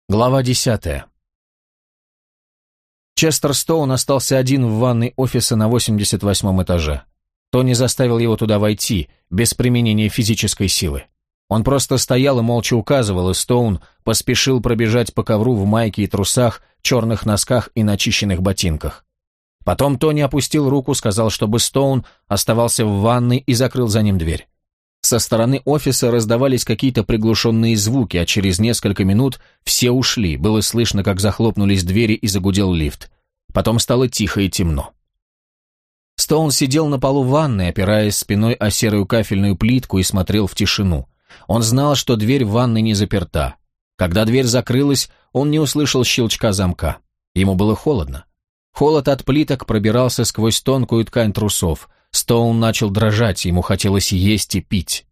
Глава 10. Честер Стоун остался один в ванной офиса на 88-м этаже. Тони заставил его туда войти, без применения физической силы. Он просто стоял и молча указывал, и Стоун поспешил пробежать по ковру в майке и трусах, черных носках и начищенных ботинках. Потом Тони опустил руку, сказал, чтобы Стоун оставался в ванной и закрыл за ним дверь. Со стороны офиса раздавались какие-то приглушенные звуки, а через несколько минут все ушли, было слышно, как захлопнулись двери и загудел лифт. Потом стало тихо и темно. Стоун сидел на полу ванной, опираясь спиной о серую кафельную плитку, и смотрел в тишину. Он знал, что дверь в ванной не заперта. Когда дверь закрылась, он не услышал щелчка замка. Ему было холодно. Холод от плиток пробирался сквозь тонкую ткань трусов. Стоун начал дрожать, ему хотелось есть и пить.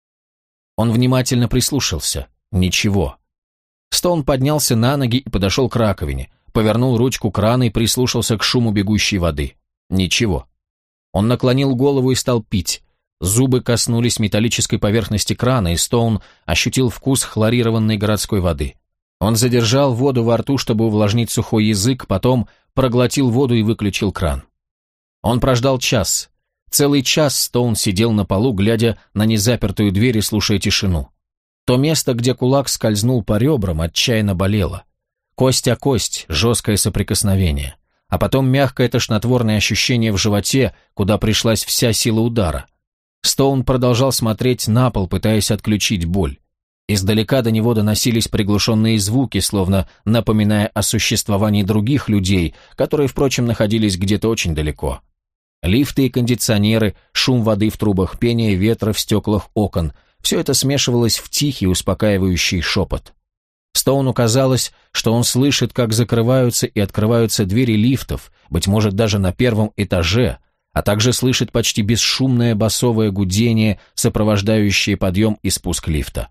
Он внимательно прислушался. Ничего. Стоун поднялся на ноги и подошел к раковине, повернул ручку крана и прислушался к шуму бегущей воды. Ничего. Он наклонил голову и стал пить. Зубы коснулись металлической поверхности крана, и Стоун ощутил вкус хлорированной городской воды. Он задержал воду во рту, чтобы увлажнить сухой язык, потом проглотил воду и выключил кран. Он прождал час. Целый час Стоун сидел на полу, глядя на незапертую дверь и слушая тишину. То место, где кулак скользнул по ребрам, отчаянно болело. Кость о кость, жесткое соприкосновение. А потом мягкое тошнотворное ощущение в животе, куда пришлась вся сила удара. Стоун продолжал смотреть на пол, пытаясь отключить боль. Издалека до него доносились приглушенные звуки, словно напоминая о существовании других людей, которые, впрочем, находились где-то очень далеко. Лифты и кондиционеры, шум воды в трубах, пение ветра в стеклах окон – все это смешивалось в тихий, успокаивающий шепот. Стоуну казалось, что он слышит, как закрываются и открываются двери лифтов, быть может, даже на первом этаже, а также слышит почти бесшумное басовое гудение, сопровождающее подъем и спуск лифта.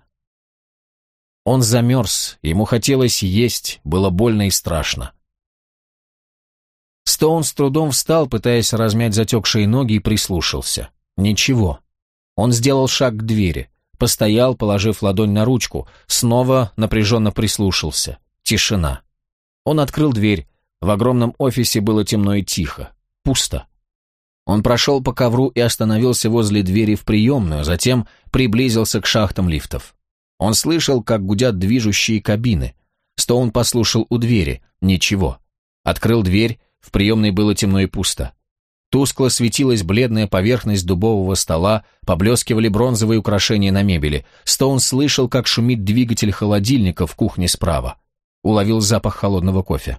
Он замерз, ему хотелось есть, было больно и страшно. Стоун с трудом встал, пытаясь размять затекшие ноги, и прислушался. Ничего. Он сделал шаг к двери, постоял, положив ладонь на ручку, снова напряженно прислушался. Тишина. Он открыл дверь. В огромном офисе было темно и тихо. Пусто. Он прошел по ковру и остановился возле двери в приемную, затем приблизился к шахтам лифтов. Он слышал, как гудят движущие кабины. Стоун послушал у двери. Ничего. Открыл дверь. В приемной было темно и пусто. Тускло светилась бледная поверхность дубового стола, поблескивали бронзовые украшения на мебели. Стоун слышал, как шумит двигатель холодильника в кухне справа. Уловил запах холодного кофе.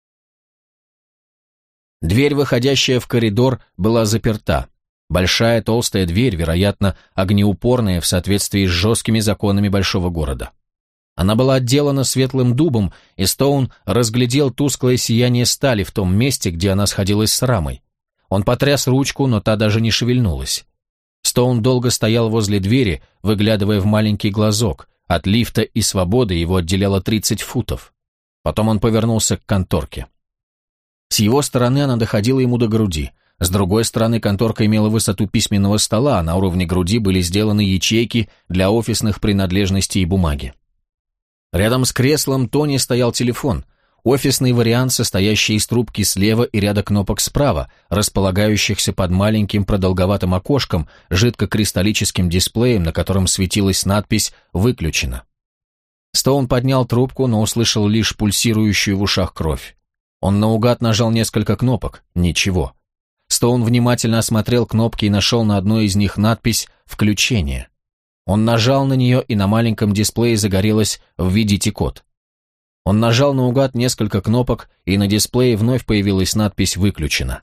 Дверь, выходящая в коридор, была заперта. Большая толстая дверь, вероятно, огнеупорная в соответствии с жесткими законами большого города. Она была отделана светлым дубом, и Стоун разглядел тусклое сияние стали в том месте, где она сходилась с рамой. Он потряс ручку, но та даже не шевельнулась. Стоун долго стоял возле двери, выглядывая в маленький глазок. От лифта и свободы его отделяло 30 футов. Потом он повернулся к конторке. С его стороны она доходила ему до груди. С другой стороны конторка имела высоту письменного стола, а на уровне груди были сделаны ячейки для офисных принадлежностей и бумаги. Рядом с креслом Тони стоял телефон, офисный вариант, состоящий из трубки слева и ряда кнопок справа, располагающихся под маленьким продолговатым окошком, жидкокристаллическим дисплеем, на котором светилась надпись «Выключено». Стоун поднял трубку, но услышал лишь пульсирующую в ушах кровь. Он наугад нажал несколько кнопок, ничего. Стоун внимательно осмотрел кнопки и нашел на одной из них надпись «Включение». Он нажал на нее, и на маленьком дисплее загорелось «Введите код». Он нажал наугад несколько кнопок, и на дисплее вновь появилась надпись «Выключено».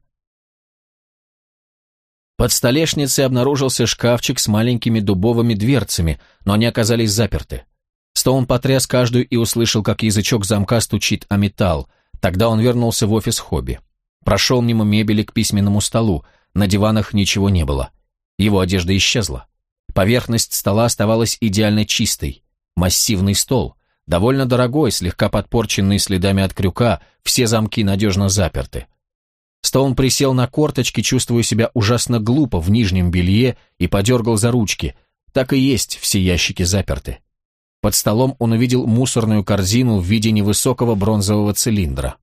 Под столешницей обнаружился шкафчик с маленькими дубовыми дверцами, но они оказались заперты. Стоун потряс каждую и услышал, как язычок замка стучит о металл. Тогда он вернулся в офис хобби. Прошел мимо мебели к письменному столу. На диванах ничего не было. Его одежда исчезла. Поверхность стола оставалась идеально чистой. Массивный стол. Довольно дорогой, слегка подпорченный следами от крюка, все замки надежно заперты. Стоун присел на корточки, чувствуя себя ужасно глупо в нижнем белье, и подергал за ручки. Так и есть, все ящики заперты. Под столом он увидел мусорную корзину в виде невысокого бронзового цилиндра.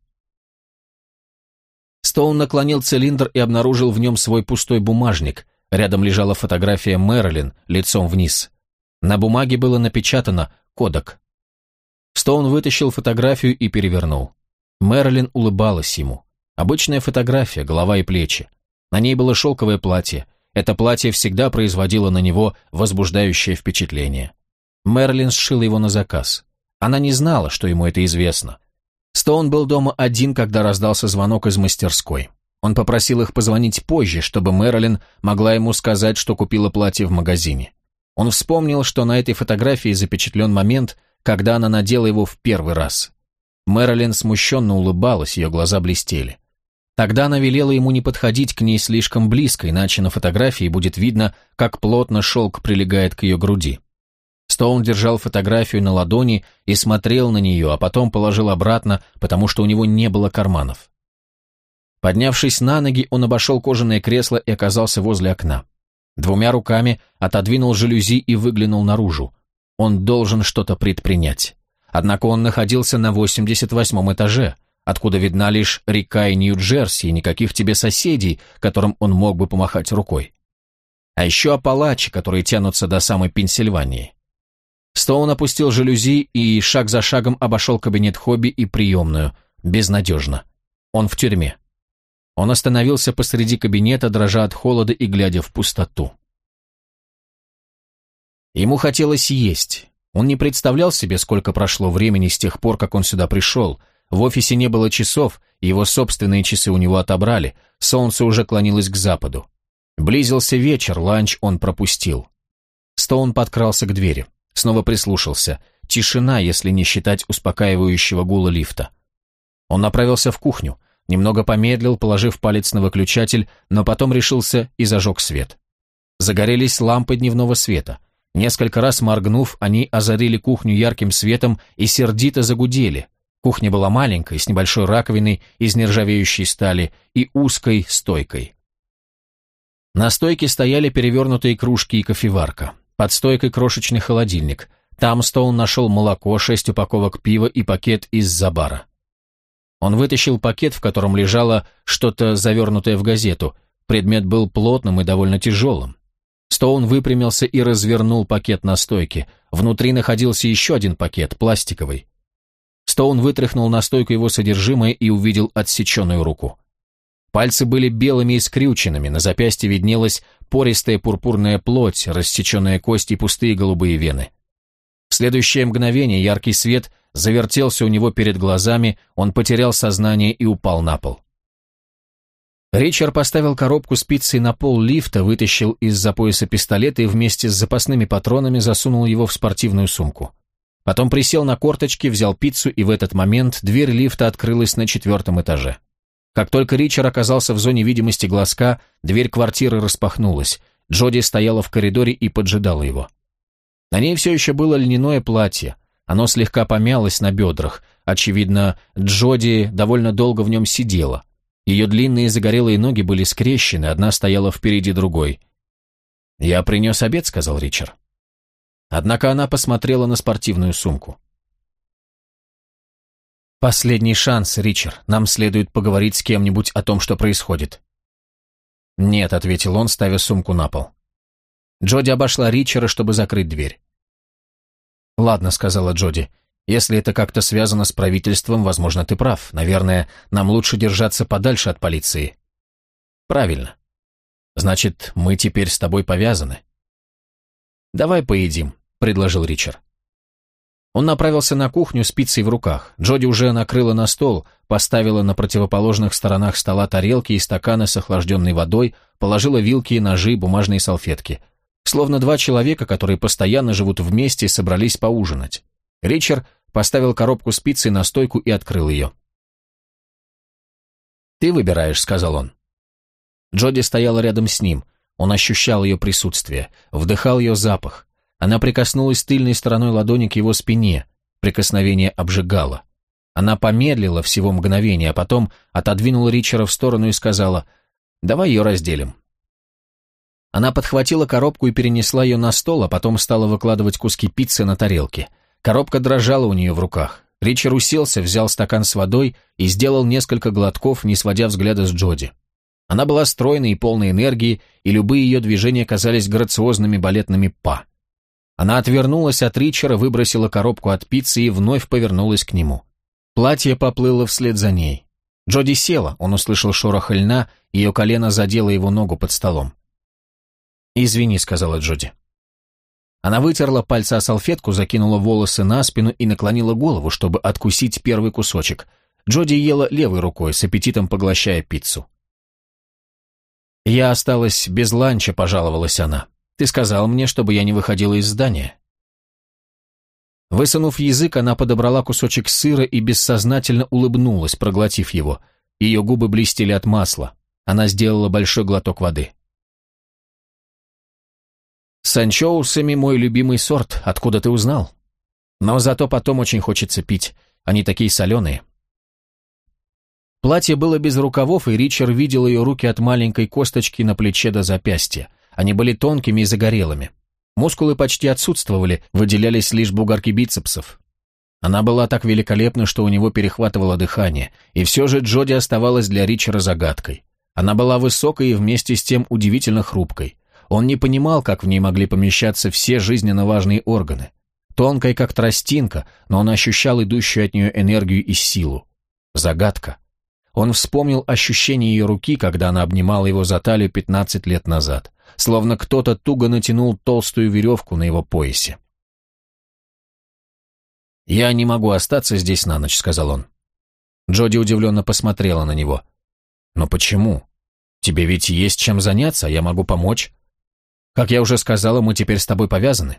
Стоун наклонил цилиндр и обнаружил в нем свой пустой бумажник. Рядом лежала фотография Мэрилин лицом вниз. На бумаге было напечатано «Кодак». Стоун вытащил фотографию и перевернул. Мэрилин улыбалась ему. Обычная фотография, голова и плечи. На ней было шелковое платье. Это платье всегда производило на него возбуждающее впечатление. Мэрилин сшила его на заказ. Она не знала, что ему это известно. Стоун был дома один, когда раздался звонок из мастерской. Он попросил их позвонить позже, чтобы Мэрилин могла ему сказать, что купила платье в магазине. Он вспомнил, что на этой фотографии запечатлен момент, когда она надела его в первый раз. Мэрилин смущенно улыбалась, ее глаза блестели. Тогда она велела ему не подходить к ней слишком близко, иначе на фотографии будет видно, как плотно шелк прилегает к ее груди. Стоун держал фотографию на ладони и смотрел на нее, а потом положил обратно, потому что у него не было карманов. Поднявшись на ноги, он обошел кожаное кресло и оказался возле окна. Двумя руками отодвинул жалюзи и выглянул наружу. Он должен что-то предпринять. Однако он находился на 88-м этаже, откуда видна лишь река и Нью-Джерси, и никаких тебе соседей, которым он мог бы помахать рукой. А еще Апалачи, которые тянутся до самой Пенсильвании. Стоун опустил жалюзи и шаг за шагом обошел кабинет Хобби и приемную. Безнадежно. Он в тюрьме. Он остановился посреди кабинета, дрожа от холода и глядя в пустоту. Ему хотелось есть. Он не представлял себе, сколько прошло времени с тех пор, как он сюда пришел. В офисе не было часов, его собственные часы у него отобрали, солнце уже клонилось к западу. Близился вечер, ланч он пропустил. Стоун подкрался к двери, снова прислушался. Тишина, если не считать успокаивающего гула лифта. Он направился в кухню, немного помедлил, положив палец на выключатель, но потом решился и зажег свет. Загорелись лампы дневного света. Несколько раз моргнув, они озарили кухню ярким светом и сердито загудели. Кухня была маленькой, с небольшой раковиной из нержавеющей стали и узкой стойкой. На стойке стояли перевернутые кружки и кофеварка. Под стойкой крошечный холодильник. Там Стоун нашел молоко, 6 упаковок пива и пакет из Забара. Он вытащил пакет, в котором лежало что-то завернутое в газету. Предмет был плотным и довольно тяжелым. Стоун выпрямился и развернул пакет на стойке. Внутри находился еще один пакет, пластиковый. Стоун вытряхнул на стойку его содержимое и увидел отсеченную руку. Пальцы были белыми и скрюченными, на запястье виднелась пористая пурпурная плоть, рассеченная кость и пустые голубые вены. В следующее мгновение яркий свет завертелся у него перед глазами, он потерял сознание и упал на пол. Ричард поставил коробку с пиццей на пол лифта, вытащил из-за пояса пистолет и вместе с запасными патронами засунул его в спортивную сумку. Потом присел на корточки, взял пиццу, и в этот момент дверь лифта открылась на 4-м этаже. Как только Ричард оказался в зоне видимости глазка, дверь квартиры распахнулась. Джоди стояла в коридоре и поджидала его. На ней все еще было льняное платье. Оно слегка помялось на бедрах. Очевидно, Джоди довольно долго в нем сидела. Ее длинные загорелые ноги были скрещены, одна стояла впереди другой. «Я принес обед», — сказал Ричард. Однако она посмотрела на спортивную сумку. «Последний шанс, Ричард. Нам следует поговорить с кем-нибудь о том, что происходит». «Нет», — ответил он, ставя сумку на пол. Джоди обошла Ричарда, чтобы закрыть дверь. «Ладно», — сказала Джоди. «Если это как-то связано с правительством, возможно, ты прав. Наверное, нам лучше держаться подальше от полиции». «Правильно. Значит, мы теперь с тобой повязаны». «Давай поедим», — предложил Ричард. Он направился на кухню с пиццей в руках. Джоди уже накрыла на стол, поставила на противоположных сторонах стола тарелки и стаканы с охлажденной водой, положила вилки, ножи, бумажные салфетки. Словно два человека, которые постоянно живут вместе, собрались поужинать. Ричард поставил коробку с пиццей на стойку и открыл ее. «Ты выбираешь», — сказал он. Джоди стояла рядом с ним. Он ощущал ее присутствие, вдыхал ее запах. Она прикоснулась тыльной стороной ладони к его спине. Прикосновение обжигало. Она помедлила всего мгновение, а потом отодвинула Ричарда в сторону и сказала: «Давай ее разделим». Она подхватила коробку и перенесла ее на стол, а потом стала выкладывать куски пиццы на тарелки. Коробка дрожала у нее в руках. Ричард уселся, взял стакан с водой и сделал несколько глотков, не сводя взгляда с Джоди. Она была стройной и полной энергии, и любые ее движения казались грациозными балетными па. Она отвернулась от Ричарда, выбросила коробку от пиццы и вновь повернулась к нему. Платье поплыло вслед за ней. Джоди села, он услышал шорох льна, ее колено задело его ногу под столом. «Извини», — сказала Джоди. Она вытерла пальцы о салфетку, закинула волосы на спину и наклонила голову, чтобы откусить первый кусочек. Джоди ела левой рукой, с аппетитом поглощая пиццу. «Я осталась без ланча», — пожаловалась она. «Ты сказал мне, чтобы я не выходила из здания». Высунув язык, она подобрала кусочек сыра и бессознательно улыбнулась, проглотив его. Ее губы блестели от масла. Она сделала большой глоток воды. «С анчоусами мой любимый сорт, откуда ты узнал? Но зато потом очень хочется пить, они такие соленые». Платье было без рукавов, и Ричард видел ее руки от маленькой косточки на плече до запястья. Они были тонкими и загорелыми. Мускулы почти отсутствовали, выделялись лишь бугорки бицепсов. Она была так великолепна, что у него перехватывало дыхание, и все же Джоди оставалась для Ричарда загадкой. Она была высокой и вместе с тем удивительно хрупкой. Он не понимал, как в ней могли помещаться все жизненно важные органы. Тонкой, как тростинка, но он ощущал идущую от нее энергию и силу. Загадка. Он вспомнил ощущение ее руки, когда она обнимала его за талию 15 лет назад, словно кто-то туго натянул толстую веревку на его поясе. «Я не могу остаться здесь на ночь», — сказал он. Джоди удивленно посмотрела на него. «Но почему? Тебе ведь есть чем заняться, я могу помочь. Как я уже сказала, мы теперь с тобой повязаны».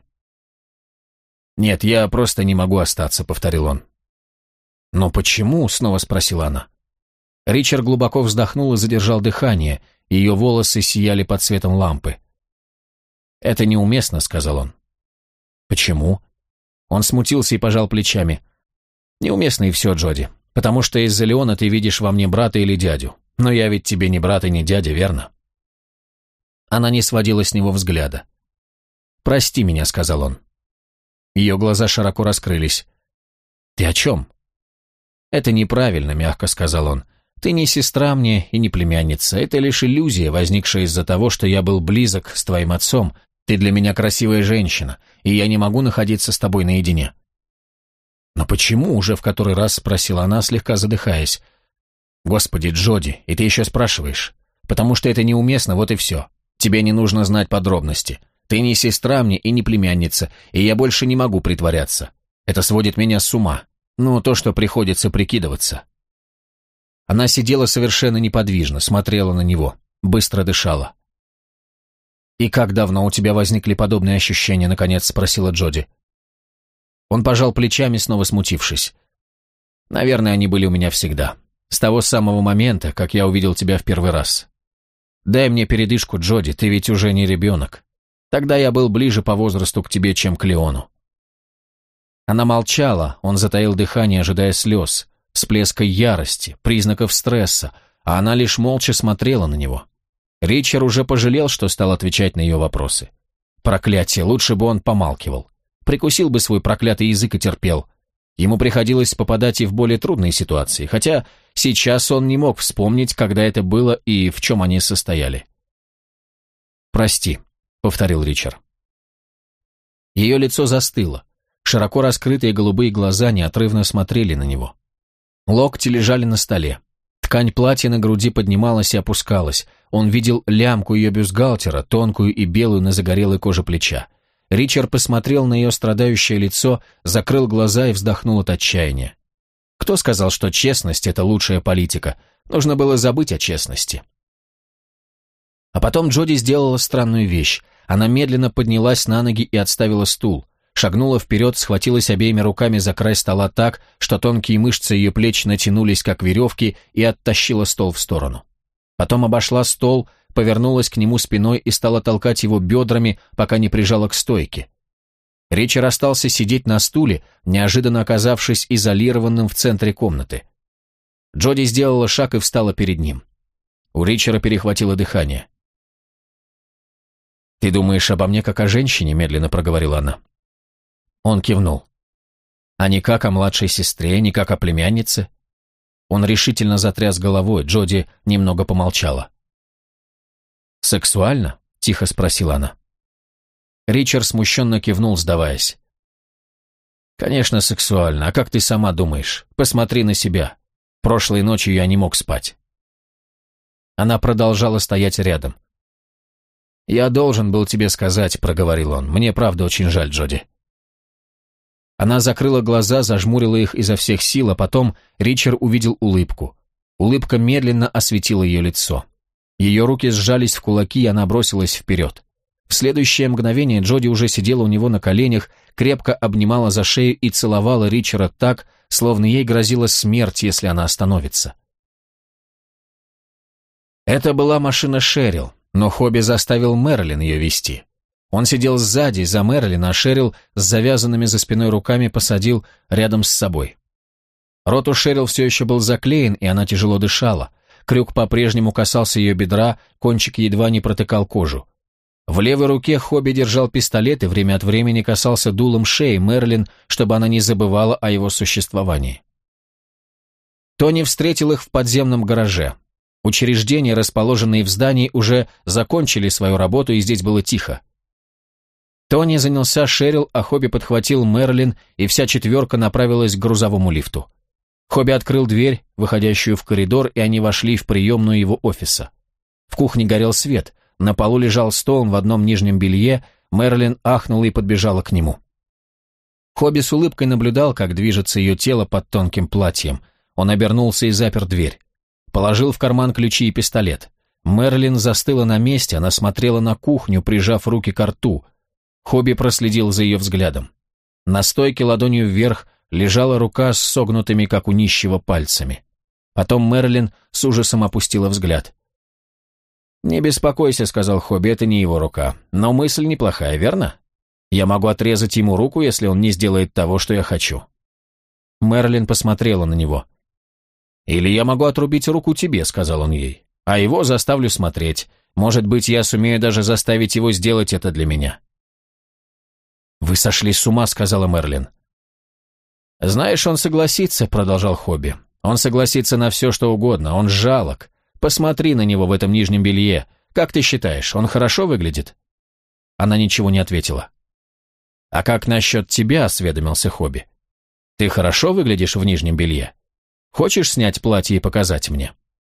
«Нет, я просто не могу остаться», — повторил он. «Но почему?» — снова спросила она. Ричард глубоко вздохнул и задержал дыхание, ее волосы сияли под светом лампы. «Это неуместно», — сказал он. «Почему?» Он смутился и пожал плечами. «Неуместно и все, Джоди, потому что из-за Леона ты видишь во мне брата или дядю. Но я ведь тебе не брат и не дядя, верно?» Она не сводила с него взгляда. «Прости меня», — сказал он. Ее глаза широко раскрылись. «Ты о чем?» «Это неправильно», — мягко сказал он. «Ты не сестра мне и не племянница. Это лишь иллюзия, возникшая из-за того, что я был близок с твоим отцом. Ты для меня красивая женщина, и я не могу находиться с тобой наедине». «Но почему?» — уже в который раз спросила она, слегка задыхаясь. «Господи, Джоди, и ты еще спрашиваешь? Потому что это неуместно, вот и все. Тебе не нужно знать подробности. Ты не сестра мне и не племянница, и я больше не могу притворяться. Это сводит меня с ума. Ну, то, что приходится прикидываться». Она сидела совершенно неподвижно, смотрела на него, быстро дышала. «И как давно у тебя возникли подобные ощущения?» — наконец спросила Джоди. Он пожал плечами, снова смутившись. «Наверное, они были у меня всегда. С того самого момента, как я увидел тебя в первый раз. Дай мне передышку, Джоди, ты ведь уже не ребенок. Тогда я был ближе по возрасту к тебе, чем к Леону». Она молчала, он затаил дыхание, ожидая слез, всплеска ярости, признаков стресса, а она лишь молча смотрела на него. Ричард уже пожалел, что стал отвечать на ее вопросы. Проклятие, лучше бы он помалкивал. Прикусил бы свой проклятый язык и терпел. Ему приходилось попадать и в более трудные ситуации, хотя сейчас он не мог вспомнить, когда это было и в чем они состояли. «Прости», — повторил Ричард. Ее лицо застыло. Широко раскрытые голубые глаза неотрывно смотрели на него. Локти лежали на столе. Ткань платья на груди поднималась и опускалась. Он видел лямку ее бюстгальтера, тонкую и белую на загорелой коже плеча. Ричард посмотрел на ее страдающее лицо, закрыл глаза и вздохнул от отчаяния. Кто сказал, что честность — это лучшая политика? Нужно было забыть о честности. А потом Джоди сделала странную вещь. Она медленно поднялась на ноги и отставила стул. Шагнула вперед, схватилась обеими руками за край стола так, что тонкие мышцы ее плеч натянулись, как веревки, и оттащила стол в сторону. Потом обошла стол, повернулась к нему спиной и стала толкать его бедрами, пока не прижала к стойке. Ричард остался сидеть на стуле, неожиданно оказавшись изолированным в центре комнаты. Джоди сделала шаг и встала перед ним. У Ричарда перехватило дыхание. «Ты думаешь обо мне как о женщине?» — медленно проговорила она. Он кивнул. А не как о младшей сестре, не как о племяннице? Он решительно затряс головой, Джоди немного помолчала. «Сексуально?» — тихо спросила она. Ричард смущенно кивнул, сдаваясь. «Конечно, сексуально. А как ты сама думаешь? Посмотри на себя. Прошлой ночью я не мог спать». Она продолжала стоять рядом. «Я должен был тебе сказать», — проговорил он. «Мне правда очень жаль, Джоди». Она закрыла глаза, зажмурила их изо всех сил, а потом Ричард увидел улыбку. Улыбка медленно осветила ее лицо. Ее руки сжались в кулаки, и она бросилась вперед. В следующее мгновение Джоди уже сидела у него на коленях, крепко обнимала за шею и целовала Ричарда так, словно ей грозила смерть, если она остановится. Это была машина Шерил, но Хобби заставил Мэрилин ее вести. Он сидел сзади, за Мэрилин, а Шерил с завязанными за спиной руками посадил рядом с собой. Рот у Шерил все еще был заклеен, и она тяжело дышала. Крюк по-прежнему касался ее бедра, кончик едва не протыкал кожу. В левой руке Хобби держал пистолет и время от времени касался дулом шеи Мэрилин, чтобы она не забывала о его существовании. Тони встретил их в подземном гараже. Учреждения, расположенные в здании, уже закончили свою работу, и здесь было тихо. Тони занялся Шерил, а Хобби подхватил Мэрилин, и вся четверка направилась к грузовому лифту. Хобби открыл дверь, выходящую в коридор, и они вошли в приемную его офиса. В кухне горел свет, на полу лежал Стоун в одном нижнем белье, Мэрилин ахнула и подбежала к нему. Хобби с улыбкой наблюдал, как движется ее тело под тонким платьем. Он обернулся и запер дверь. Положил в карман ключи и пистолет. Мэрилин застыла на месте, она смотрела на кухню, прижав руки к рту. Хобби проследил за ее взглядом. На стойке ладонью вверх лежала рука с согнутыми, как у нищего, пальцами. Потом Мэрилин с ужасом опустила взгляд. «Не беспокойся», — сказал Хобби, — «это не его рука. Но мысль неплохая, верно? Я могу отрезать ему руку, если он не сделает того, что я хочу». Мэрилин посмотрела на него. «Или я могу отрубить руку тебе», — сказал он ей, — «а его заставлю смотреть. Может быть, я сумею даже заставить его сделать это для меня». «Вы сошли с ума», — сказала Мэрилин. «Знаешь, он согласится», — продолжал Хобби. «Он согласится на все, что угодно. Он жалок. Посмотри на него в этом нижнем белье. Как ты считаешь, он хорошо выглядит?» Она ничего не ответила. «А как насчет тебя?» — осведомился Хобби. «Ты хорошо выглядишь в нижнем белье? Хочешь снять платье и показать мне?»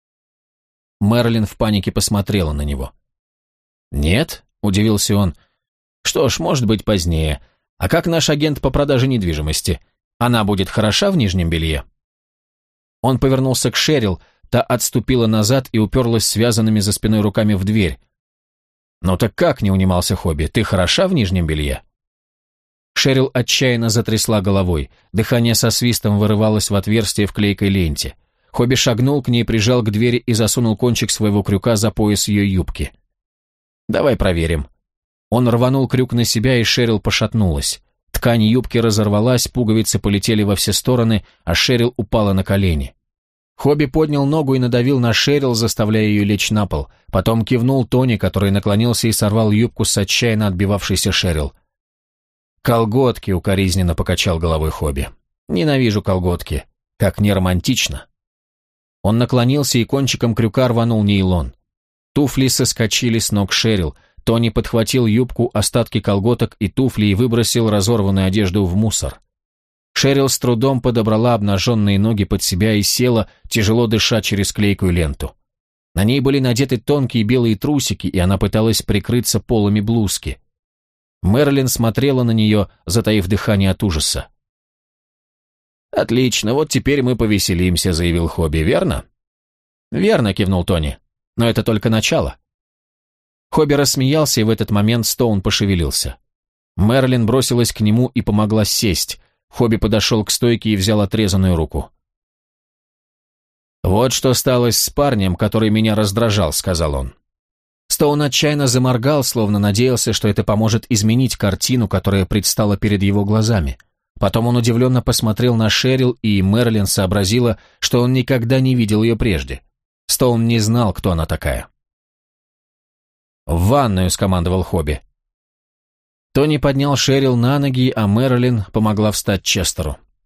Мэрилин в панике посмотрела на него. «Нет?» — удивился он. «Что ж, может быть, позднее. А как наш агент по продаже недвижимости? Она будет хороша в нижнем белье?» Он повернулся к Шерил, та отступила назад и уперлась связанными за спиной руками в дверь. «Ну так как?» — не унимался Хобби. «Ты хороша в нижнем белье?» Шерил отчаянно затрясла головой. Дыхание со свистом вырывалось в отверстие в клейкой ленте. Хобби шагнул к ней, прижал к двери и засунул кончик своего крюка за пояс ее юбки. «Давай проверим». Он рванул крюк на себя, и Шерил пошатнулась. Ткань юбки разорвалась, пуговицы полетели во все стороны, а Шерил упала на колени. Хобби поднял ногу и надавил на Шерил, заставляя ее лечь на пол. Потом кивнул Тони, который наклонился и сорвал юбку с отчаянно отбивавшейся Шерил. «Колготки», — укоризненно покачал головой Хобби. «Ненавижу колготки. Как не романтично». Он наклонился и кончиком крюка рванул нейлон. Туфли соскочили с ног Шерил. Тони подхватил юбку, остатки колготок и туфли и выбросил разорванную одежду в мусор. Шерил с трудом подобрала обнаженные ноги под себя и села, тяжело дыша через клейкую ленту. На ней были надеты тонкие белые трусики, и она пыталась прикрыться полами блузки. Мэрилин смотрела на нее, затаив дыхание от ужаса. «Отлично, вот теперь мы повеселимся», — заявил Хобби, верно? «Верно», — кивнул Тони, — «но это только начало». Хобби рассмеялся, и в этот момент Стоун пошевелился. Мэрилин бросилась к нему и помогла сесть. Хобби подошел к стойке и взял отрезанную руку. «Вот что сталось с парнем, который меня раздражал», — сказал он. Стоун отчаянно заморгал, словно надеялся, что это поможет изменить картину, которая предстала перед его глазами. Потом он удивленно посмотрел на Шерил, и Мэрилин сообразила, что он никогда не видел ее прежде. Стоун не знал, кто она такая. «В ванную», — скомандовал Хобби. Тони поднял Шерил на ноги, а Мэрилин помогла встать Честеру.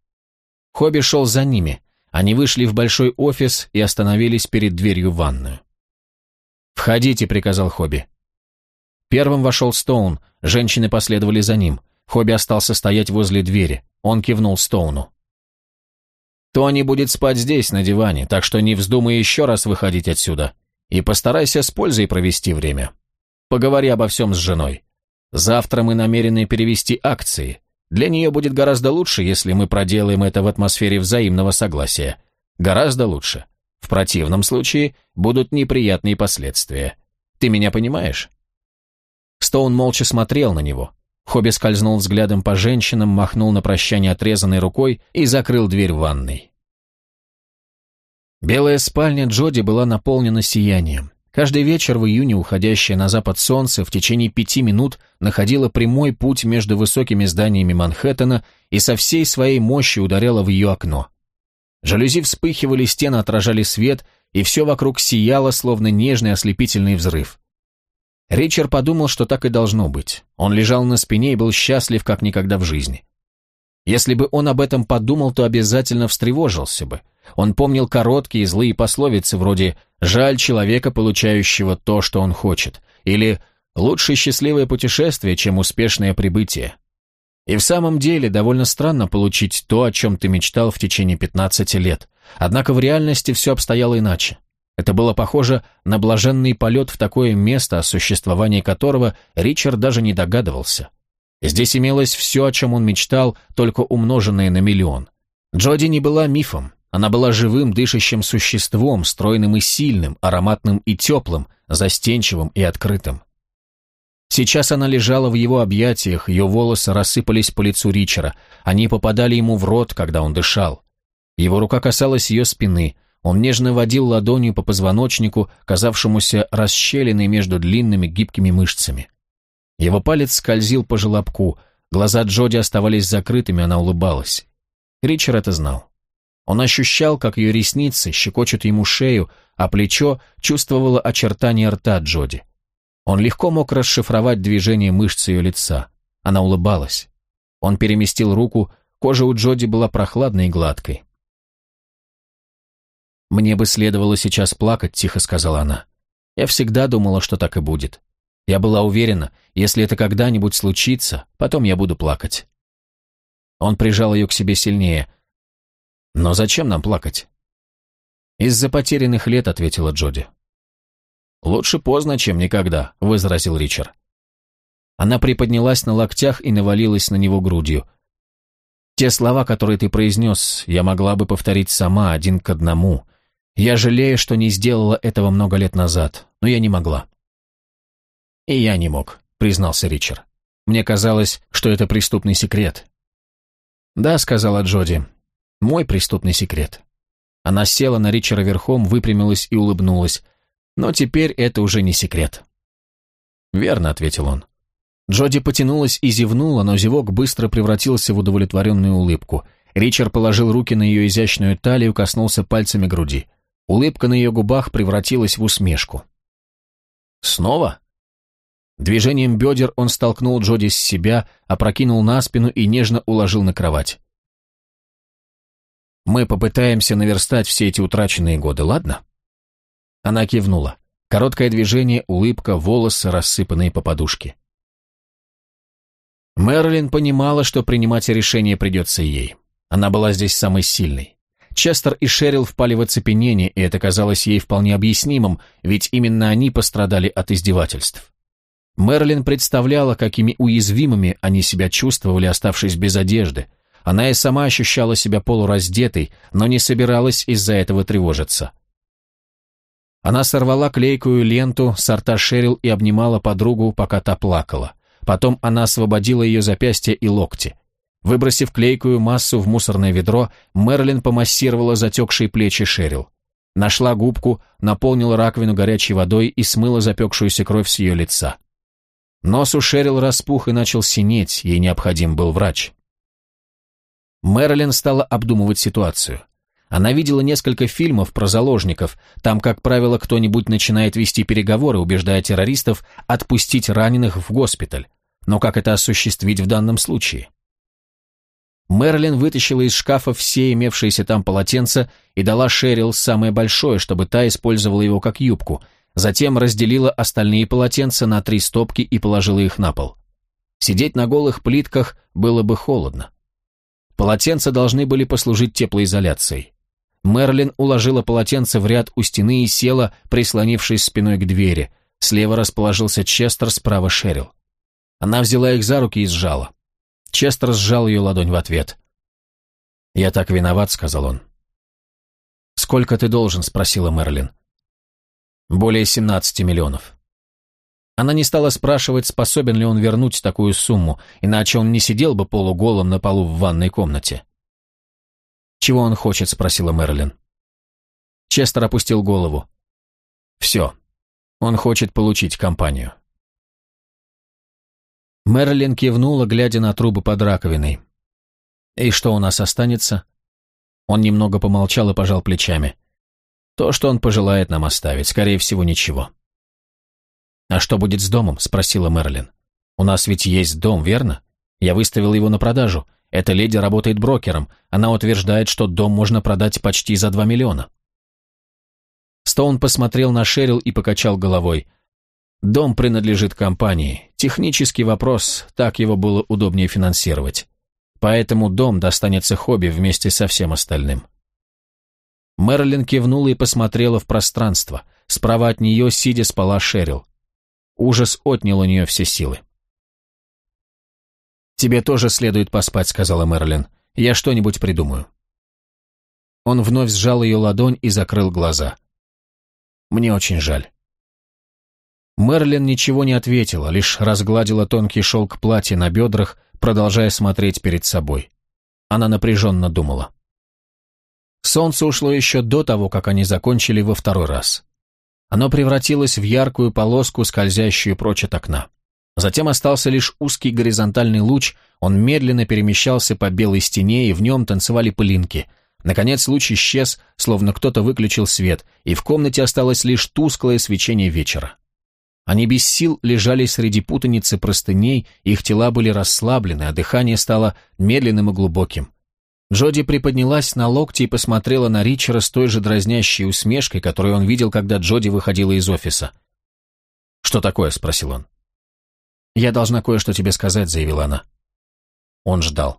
Хобби шел за ними. Они вышли в большой офис и остановились перед дверью в ванную. «Входите», — приказал Хобби. Первым вошел Стоун, женщины последовали за ним. Хобби остался стоять возле двери. Он кивнул Стоуну. «Тони будет спать здесь, на диване, так что не вздумай еще раз выходить отсюда. И постарайся с пользой провести время. Поговори обо всем с женой. Завтра мы намерены перевести акции. Для нее будет гораздо лучше, если мы проделаем это в атмосфере взаимного согласия. Гораздо лучше. В противном случае будут неприятные последствия. Ты меня понимаешь?» Стоун молча смотрел на него. Хобби скользнул взглядом по женщинам, махнул на прощание отрезанной рукой и закрыл дверь в ванной. Белая спальня Джоди была наполнена сиянием. Каждый вечер в июне уходящее на запад солнце в течение 5 минут находило прямой путь между высокими зданиями Манхэттена и со всей своей мощи ударяло в ее окно. Жалюзи вспыхивали, стены отражали свет, и все вокруг сияло, словно нежный ослепительный взрыв. Ричард подумал, что так и должно быть. Он лежал на спине и был счастлив, как никогда в жизни. Если бы он об этом подумал, то обязательно встревожился бы. Он помнил короткие злые пословицы вроде «жаль человека, получающего то, что он хочет», или «лучше счастливое путешествие, чем успешное прибытие». И в самом деле довольно странно получить то, о чем ты мечтал в течение 15 лет. Однако в реальности все обстояло иначе. Это было похоже на блаженный полет в такое место, о существовании которого Ричард даже не догадывался. Здесь имелось все, о чем он мечтал, только умноженное на миллион. Джоди не была мифом, она была живым, дышащим существом, стройным и сильным, ароматным и теплым, застенчивым и открытым. Сейчас она лежала в его объятиях, ее волосы рассыпались по лицу Ричарда, они попадали ему в рот, когда он дышал. Его рука касалась ее спины, он нежно водил ладонью по позвоночнику, казавшемуся расщелиной между длинными гибкими мышцами. Его палец скользил по желобку, глаза Джоди оставались закрытыми, она улыбалась. Ричард это знал. Он ощущал, как ее ресницы щекочут ему шею, а плечо чувствовало очертания рта Джоди. Он легко мог расшифровать движение мышц ее лица. Она улыбалась. Он переместил руку, кожа у Джоди была прохладной и гладкой. «Мне бы следовало сейчас плакать», — тихо сказала она. «Я всегда думала, что так и будет. Я была уверена, если это когда-нибудь случится, потом я буду плакать». Он прижал ее к себе сильнее. «Но зачем нам плакать?» «Из-за потерянных лет», — ответила Джоди. «Лучше поздно, чем никогда», — возразил Ричард. Она приподнялась на локтях и навалилась на него грудью. «Те слова, которые ты произнес, я могла бы повторить сама, 1 к 1. Я жалею, что не сделала этого много лет назад, но я не могла». «И я не мог», — признался Ричард. «Мне казалось, что это преступный секрет». «Да», — сказала Джоди, — «мой преступный секрет». Она села на Ричарда верхом, выпрямилась и улыбнулась. «Но теперь это уже не секрет». «Верно», — ответил он. Джоди потянулась и зевнула, но зевок быстро превратился в удовлетворенную улыбку. Ричард положил руки на ее изящную талию, коснулся пальцами груди. Улыбка на ее губах превратилась в усмешку. «Снова?» Движением бедер он столкнул Джоди с себя, опрокинул на спину и нежно уложил на кровать. «Мы попытаемся наверстать все эти утраченные годы, ладно?» Она кивнула. Короткое движение, улыбка, волосы, рассыпанные по подушке. Мэрилин понимала, что принимать решение придется ей. Она была здесь самой сильной. Честер и Шерил впали в оцепенение, и это казалось ей вполне объяснимым, ведь именно они пострадали от издевательств. Мэрилин представляла, какими уязвимыми они себя чувствовали, оставшись без одежды. Она и сама ощущала себя полураздетой, но не собиралась из-за этого тревожиться. Она сорвала клейкую ленту с рта Шерил и обнимала подругу, пока та плакала. Потом она освободила ее запястья и локти. Выбросив клейкую массу в мусорное ведро, Мэрилин помассировала затекшие плечи Шерил. Нашла губку, наполнила раковину горячей водой и смыла запекшуюся кровь с ее лица. Нос у Шерил распух и начал синеть, ей необходим был врач. Мэрилин стала обдумывать ситуацию. Она видела несколько фильмов про заложников, там, как правило, кто-нибудь начинает вести переговоры, убеждая террористов отпустить раненых в госпиталь. Но как это осуществить в данном случае? Мэрилин вытащила из шкафа все имевшиеся там полотенца и дала Шерил самое большое, чтобы та использовала его как юбку, затем разделила остальные полотенца на 3 стопки и положила их на пол. Сидеть на голых плитках было бы холодно. Полотенца должны были послужить теплоизоляцией. Мэрилин уложила полотенце в ряд у стены и села, прислонившись спиной к двери. Слева расположился Честер, справа Шерил. Она взяла их за руки и сжала. Честер сжал ее ладонь в ответ. «Я так виноват», — сказал он. «Сколько ты должен?» — спросила Мэрилин. «Более 17 миллионов». Она не стала спрашивать, способен ли он вернуть такую сумму, иначе он не сидел бы полуголым на полу в ванной комнате. «Чего он хочет?» — спросила Мэрилин. Честер опустил голову. «Все. Он хочет получить компанию». Мэрилин кивнула, глядя на трубы под раковиной. «И что у нас останется?» Он немного помолчал и пожал плечами. «То, что он пожелает нам оставить, скорее всего, ничего». «А что будет с домом?» — спросила Мэрилин. «У нас ведь есть дом, верно? Я выставил его на продажу. Эта леди работает брокером. Она утверждает, что дом можно продать почти за 2 миллиона». Стоун посмотрел на Шерил и покачал головой. «Дом принадлежит компании. Технический вопрос, так его было удобнее финансировать. Поэтому дом достанется Хобби вместе со всем остальным». Мэрилин кивнула и посмотрела в пространство. Справа от нее, сидя, спала Шерил. Ужас отнял у нее все силы. «Тебе тоже следует поспать», — сказала Мэрилин. «Я что-нибудь придумаю». Он вновь сжал ее ладонь и закрыл глаза. «Мне очень жаль». Мэрилин ничего не ответила, лишь разгладила тонкий шелк платья на бедрах, продолжая смотреть перед собой. Она напряженно думала. Солнце ушло еще до того, как они закончили во второй раз. Оно превратилось в яркую полоску, скользящую прочь от окна. Затем остался лишь узкий горизонтальный луч, он медленно перемещался по белой стене, и в нем танцевали пылинки. Наконец луч исчез, словно кто-то выключил свет, и в комнате осталось лишь тусклое свечение вечера. Они без сил лежали среди путаницы простыней, их тела были расслаблены, а дыхание стало медленным и глубоким. Джоди приподнялась на локти и посмотрела на Ричера с той же дразнящей усмешкой, которую он видел, когда Джоди выходила из офиса. «Что такое?» — спросил он. «Я должна кое-что тебе сказать», — заявила она. Он ждал.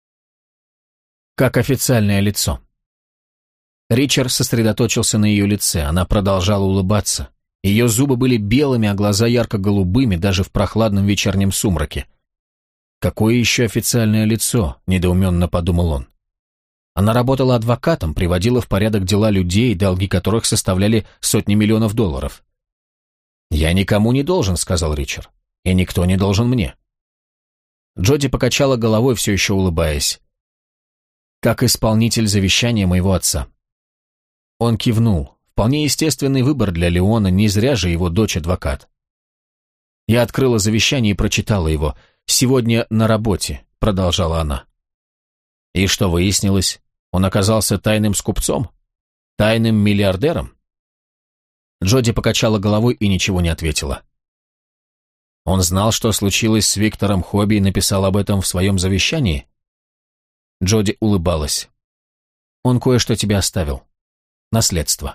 «Как официальное лицо». Ричард сосредоточился на ее лице, она продолжала улыбаться. Ее зубы были белыми, а глаза ярко-голубыми, даже в прохладном вечернем сумраке. «Какое еще официальное лицо?» – недоуменно подумал он. Она работала адвокатом, приводила в порядок дела людей, долги которых составляли сотни миллионов долларов. «Я никому не должен», – сказал Ричард, – «и никто не должен мне». Джоди покачала головой, все еще улыбаясь. «Как исполнитель завещания моего отца». Он кивнул. Вполне естественный выбор для Леона, не зря же его дочь адвокат. «Я открыла завещание и прочитала его. Сегодня на работе», — продолжала она. «И что выяснилось? Он оказался тайным скупцом? Тайным миллиардером?» Джоди покачала головой и ничего не ответила. «Он знал, что случилось с Виктором Хобби, и написал об этом в своем завещании?» Джоди улыбалась. «Он кое-что тебе оставил. Наследство».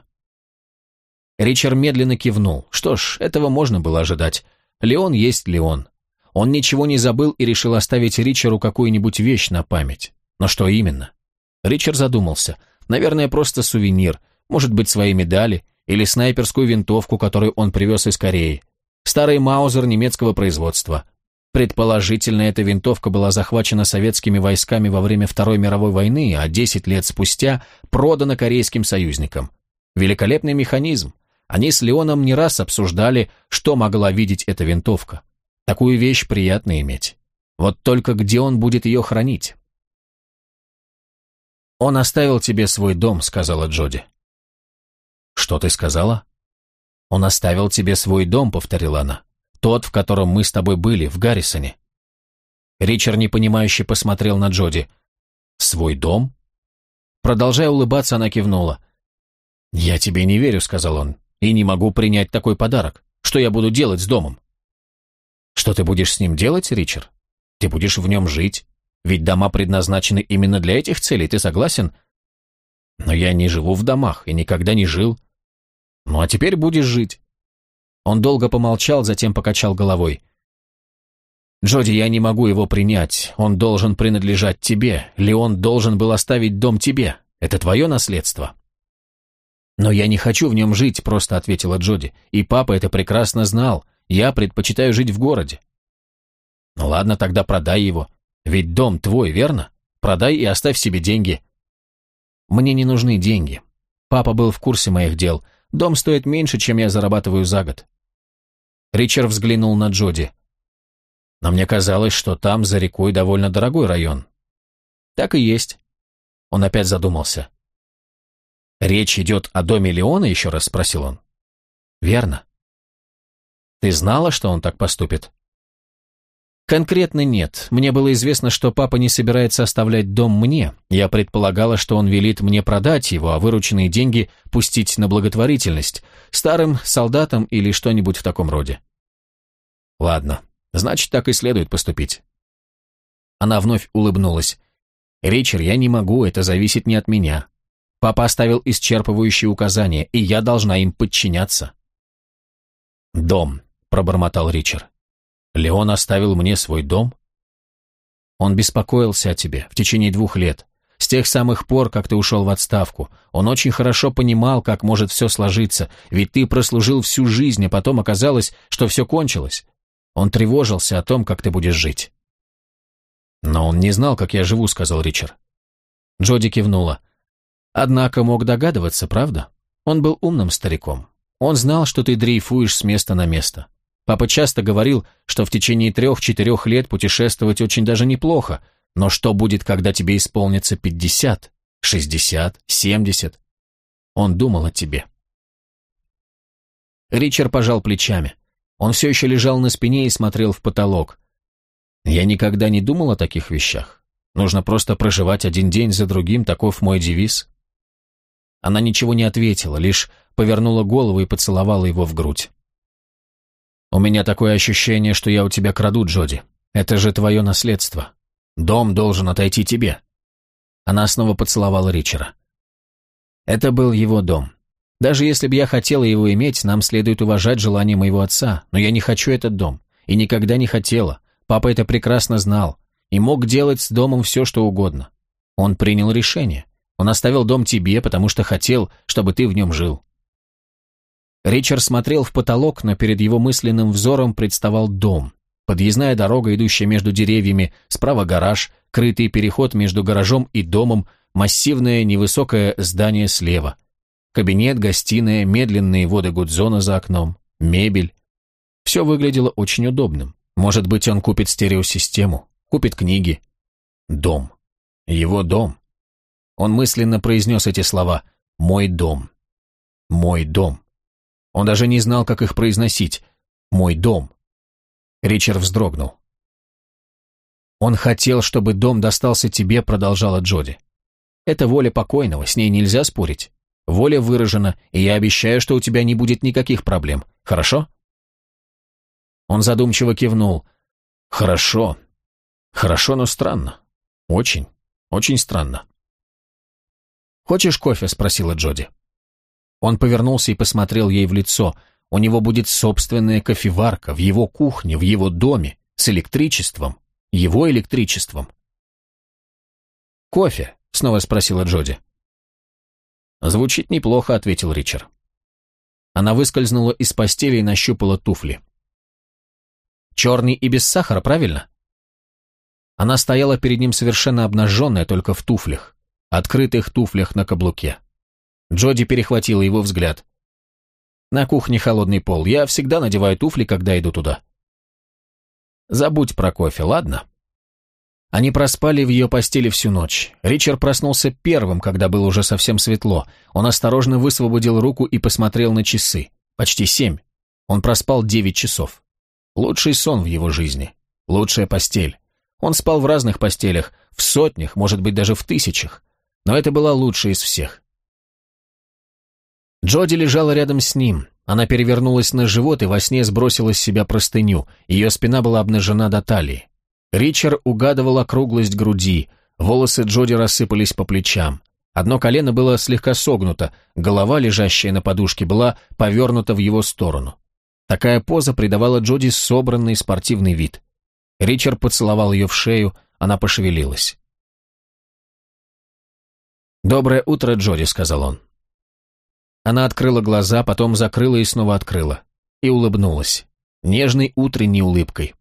Ричард медленно кивнул. Что ж, этого можно было ожидать. Леон есть Леон. Он ничего не забыл и решил оставить Ричарду какую-нибудь вещь на память. Но что именно? Ричард задумался. Наверное, просто сувенир. Может быть, свои медали или снайперскую винтовку, которую он привез из Кореи. Старый маузер немецкого производства. Предположительно, эта винтовка была захвачена советскими войсками во время Второй мировой войны, а 10 лет спустя продана корейским союзникам. Великолепный механизм. Они с Леоном не раз обсуждали, что могла видеть эта винтовка. Такую вещь приятно иметь. Вот только где он будет ее хранить? «Он оставил тебе свой дом», — сказала Джоди. «Что ты сказала?» «Он оставил тебе свой дом», — повторила она. «Тот, в котором мы с тобой были, в Гаррисоне». Ричард непонимающе посмотрел на Джоди. «Свой дом?» Продолжая улыбаться, она кивнула. «Я тебе не верю», — сказал он, — «и не могу принять такой подарок. Что я буду делать с домом?» «Что ты будешь с ним делать, Ричард? Ты будешь в нем жить. Ведь дома предназначены именно для этих целей, ты согласен? Но я не живу в домах и никогда не жил. Ну а теперь будешь жить. Он долго помолчал, затем покачал головой. Джоди, я не могу его принять. Он должен принадлежать тебе. Леон должен был оставить дом тебе. Это твое наследство. Но я не хочу в нем жить, просто ответила Джоди. И папа это прекрасно знал. Я предпочитаю жить в городе. Ну ладно, тогда продай его. Ведь дом твой, верно? Продай и оставь себе деньги. Мне не нужны деньги. Папа был в курсе моих дел. Дом стоит меньше, чем я зарабатываю за год. Ричард взглянул на Джоди. Но мне казалось, что там, за рекой, довольно дорогой район. Так и есть. Он опять задумался. Речь идет о доме Леона, еще раз спросил он. Верно. Ты знала, что он так поступит? Конкретно нет. Мне было известно, что папа не собирается оставлять дом мне. Я предполагала, что он велит мне продать его, а вырученные деньги пустить на благотворительность, старым солдатам или что-нибудь в таком роде. Ладно, значит, так и следует поступить. Она вновь улыбнулась. Ричард, я не могу, это зависит не от меня. Папа оставил исчерпывающие указания, и я должна им подчиняться. Дом, пробормотал Ричард. Леон оставил мне свой дом? Он беспокоился о тебе в течение 2 лет. С тех самых пор, как ты ушел в отставку. Он очень хорошо понимал, как может все сложиться, ведь ты прослужил всю жизнь, а потом оказалось, что все кончилось. Он тревожился о том, как ты будешь жить. Но он не знал, как я живу, сказал Ричард. Джоди кивнула. Однако мог догадываться, правда? Он был умным стариком. Он знал, что ты дрейфуешь с места на место. Папа часто говорил, что в течение 3-4 лет путешествовать очень даже неплохо, но что будет, когда тебе исполнится 50, 60, 70? Он думал о тебе. Ричард пожал плечами. Он все еще лежал на спине и смотрел в потолок. Я никогда не думал о таких вещах. Нужно просто проживать один день за другим, таков мой девиз. Она ничего не ответила, лишь повернула голову и поцеловала его в грудь. «У меня такое ощущение, что я у тебя краду, Джоди. Это же твое наследство. Дом должен отойти тебе». Она снова поцеловала Ричарда. Это был его дом. Даже если бы я хотела его иметь, нам следует уважать желание моего отца, но я не хочу этот дом. И никогда не хотела. Папа это прекрасно знал. И мог делать с домом все, что угодно. Он принял решение. Он оставил дом тебе, потому что хотел, чтобы ты в нем жил. Ричард смотрел в потолок, но перед его мысленным взором представал дом. Подъездная дорога, идущая между деревьями, справа гараж, крытый переход между гаражом и домом, массивное невысокое здание слева. Кабинет, гостиная, медленные воды Гудзона за окном, мебель. Все выглядело очень удобным. Может быть, он купит стереосистему, купит книги. Дом. Его дом. Он мысленно произнес эти слова «Мой дом». Мой дом. Он даже не знал, как их произносить. «Мой дом». Ричард вздрогнул. «Он хотел, чтобы дом достался тебе», — продолжала Джоди. «Это воля покойного, с ней нельзя спорить. Воля выражена, и я обещаю, что у тебя не будет никаких проблем. Хорошо?» Он задумчиво кивнул. «Хорошо. Хорошо, но странно. Очень, очень странно». «Хочешь кофе?» — спросила Джоди. Он повернулся и посмотрел ей в лицо. У него будет собственная кофеварка в его кухне, в его доме, с электричеством, его электричеством. «Кофе?» — снова спросила Джоди. «Звучит неплохо», — ответил Ричард. Она выскользнула из постели и нащупала туфли. «Черный и без сахара, правильно?» Она стояла перед ним совершенно обнаженная, только в туфлях, открытых туфлях на каблуке. Джоди перехватила его взгляд. «На кухне холодный пол. Я всегда надеваю туфли, когда иду туда». «Забудь про кофе, ладно?» Они проспали в ее постели всю ночь. Ричард проснулся первым, когда было уже совсем светло. Он осторожно высвободил руку и посмотрел на часы. Почти 7. Он проспал 9 часов. Лучший сон в его жизни. Лучшая постель. Он спал в разных постелях, в сотнях, может быть, даже в 1000. Но это была лучшая из всех. Джоди лежала рядом с ним. Она перевернулась на живот и во сне сбросила с себя простыню. Ее спина была обнажена до талии. Ричард угадывал округлость груди, волосы Джоди рассыпались по плечам. Одно колено было слегка согнуто, голова, лежащая на подушке, была повернута в его сторону. Такая поза придавала Джоди собранный спортивный вид. Ричард поцеловал ее в шею, она пошевелилась. «Доброе утро, Джоди», — сказал он. Она открыла глаза, потом закрыла и снова открыла. И улыбнулась. Нежной утренней улыбкой.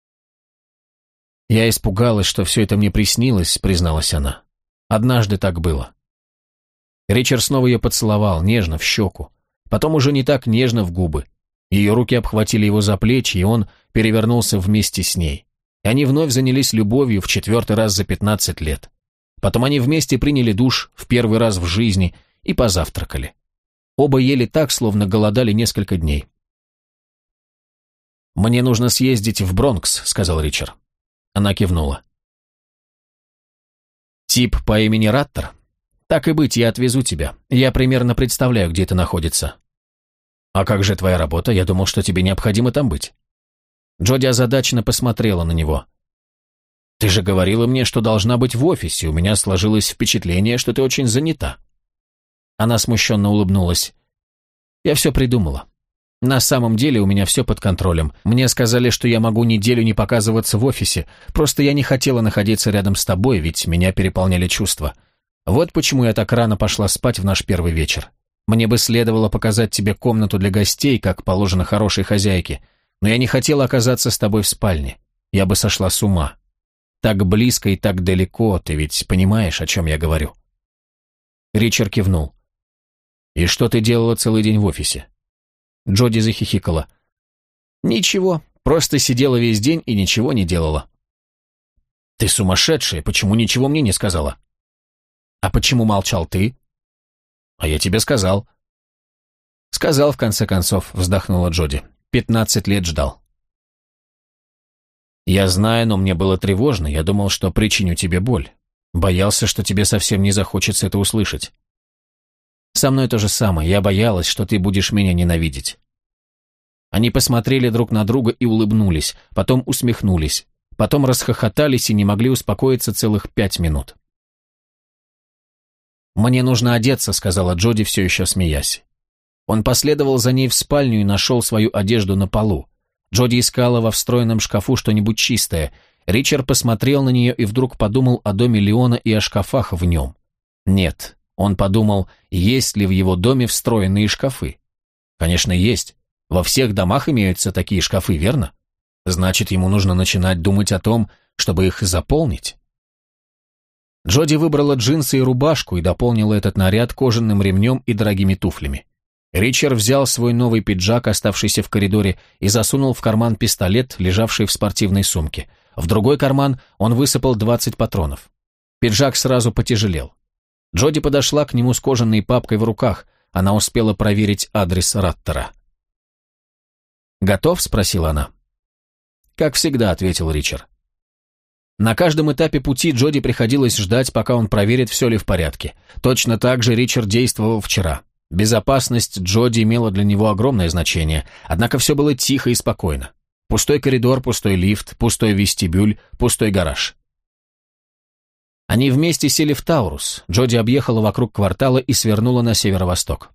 «Я испугалась, что все это мне приснилось», — призналась она. «Однажды так было». Ричард снова ее поцеловал, нежно, в щеку. Потом уже не так нежно в губы. Ее руки обхватили его за плечи, и он перевернулся вместе с ней. И они вновь занялись любовью в 4-й раз за 15 лет. Потом они вместе приняли душ в 1-й раз в жизни и позавтракали. Оба ели так, словно голодали несколько дней. «Мне нужно съездить в Бронкс», — сказал Ричард. Она кивнула. «Тип по имени Раттер? Так и быть, я отвезу тебя. Я примерно представляю, где это находится». «А как же твоя работа? Я думал, что тебе необходимо там быть». Джоди озадаченно посмотрела на него. «Ты же говорила мне, что должна быть в офисе. У меня сложилось впечатление, что ты очень занята». Она смущенно улыбнулась. «Я все придумала. На самом деле у меня все под контролем. Мне сказали, что я могу неделю не показываться в офисе, просто я не хотела находиться рядом с тобой, ведь меня переполняли чувства. Вот почему я так рано пошла спать в наш первый вечер. Мне бы следовало показать тебе комнату для гостей, как положено хорошей хозяйке, но я не хотела оказаться с тобой в спальне. Я бы сошла с ума. Так близко и так далеко, ты ведь понимаешь, о чем я говорю?» Ричард кивнул. «И что ты делала целый день в офисе?» Джоди захихикала. «Ничего, просто сидела весь день и ничего не делала». «Ты сумасшедшая, почему ничего мне не сказала?» «А почему молчал ты?» «А я тебе сказал». «Сказал, в конце концов», — вздохнула Джоди. 15 лет ждал». «Я знаю, но мне было тревожно. Я думал, что причиню тебе боль. Боялся, что тебе совсем не захочется это услышать». «Со мной то же самое. Я боялась, что ты будешь меня ненавидеть». Они посмотрели друг на друга и улыбнулись, потом усмехнулись, потом расхохотались и не могли успокоиться целых 5 минут. «Мне нужно одеться», — сказала Джоди, все еще смеясь. Он последовал за ней в спальню и нашел свою одежду на полу. Джоди искала во встроенном шкафу что-нибудь чистое. Ричард посмотрел на нее и вдруг подумал о доме Леона и о шкафах в нем. Нет, он подумал, есть ли в его доме встроенные шкафы. Конечно, есть. Во всех домах имеются такие шкафы, верно? Значит, ему нужно начинать думать о том, чтобы их заполнить. Джоди выбрала джинсы и рубашку и дополнила этот наряд кожаным ремнем и дорогими туфлями. Ричард взял свой новый пиджак, оставшийся в коридоре, и засунул в карман пистолет, лежавший в спортивной сумке. В другой карман он высыпал 20 патронов. Пиджак сразу потяжелел. Джоди подошла к нему с кожаной папкой в руках. Она успела проверить адрес Раттера. «Готов?» — спросила она. «Как всегда», — ответил Ричард. На каждом этапе пути Джоди приходилось ждать, пока он проверит, все ли в порядке. Точно так же Ричард действовал вчера. Безопасность Джоди имела для него огромное значение, однако все было тихо и спокойно. Пустой коридор, пустой лифт, пустой вестибюль, пустой гараж. Они вместе сели в Таурус. Джоди объехала вокруг квартала и свернула на северо-восток.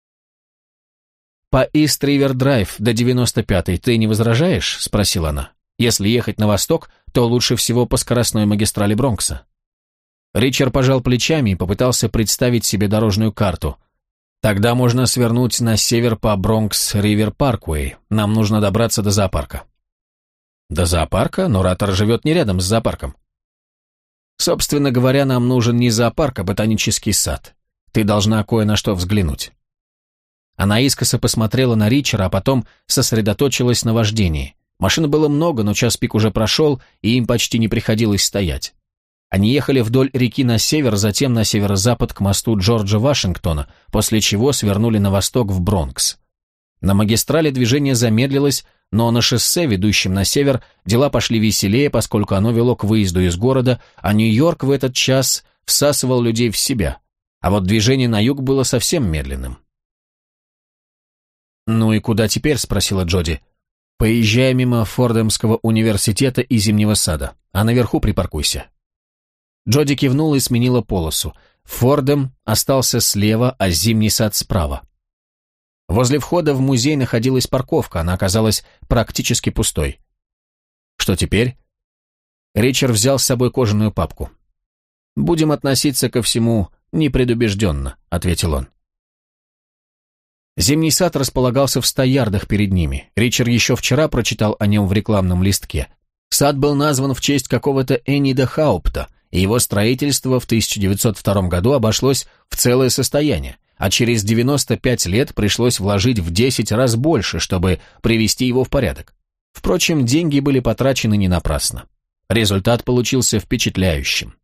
«По Ист-Ривер-Драйв до 95-й ты не возражаешь?» — спросила она. «Если ехать на восток, то лучше всего по скоростной магистрали Бронкса». Ричард пожал плечами и попытался представить себе дорожную карту. «Тогда можно свернуть на север по Бронкс-Ривер-Парквей. Нам нужно добраться до зоопарка». «До зоопарка? Но Раттер живет не рядом с зоопарком». «Собственно говоря, нам нужен не зоопарк, а ботанический сад. Ты должна кое на что взглянуть». Она искоса посмотрела на Ричарда, а потом сосредоточилась на вождении. Машин было много, но час пик уже прошел, и им почти не приходилось стоять. Они ехали вдоль реки на север, затем на северо-запад к мосту Джорджа Вашингтона, после чего свернули на восток в Бронкс. На магистрали движение замедлилось, но на шоссе, ведущем на север, дела пошли веселее, поскольку оно вело к выезду из города, а Нью-Йорк в этот час всасывал людей в себя, а вот движение на юг было совсем медленным. «Ну и куда теперь?» — спросила Джоди. Поезжай мимо Фордемского университета и Зимнего сада, а наверху припаркуйся». Джоди кивнула и сменила полосу. Фордем остался слева, а Зимний сад справа. Возле входа в музей находилась парковка, она оказалась практически пустой. Что теперь? Ричард взял с собой кожаную папку. «Будем относиться ко всему непредубежденно», — ответил он. Зимний сад располагался в 100 ярдах перед ними. Ричард еще вчера прочитал о нем в рекламном листке. Сад был назван в честь какого-то Энида Хаупта, и его строительство в 1902 году обошлось в целое состояние, а через 95 лет пришлось вложить в 10 раз больше, чтобы привести его в порядок. Впрочем, деньги были потрачены не напрасно. Результат получился впечатляющим.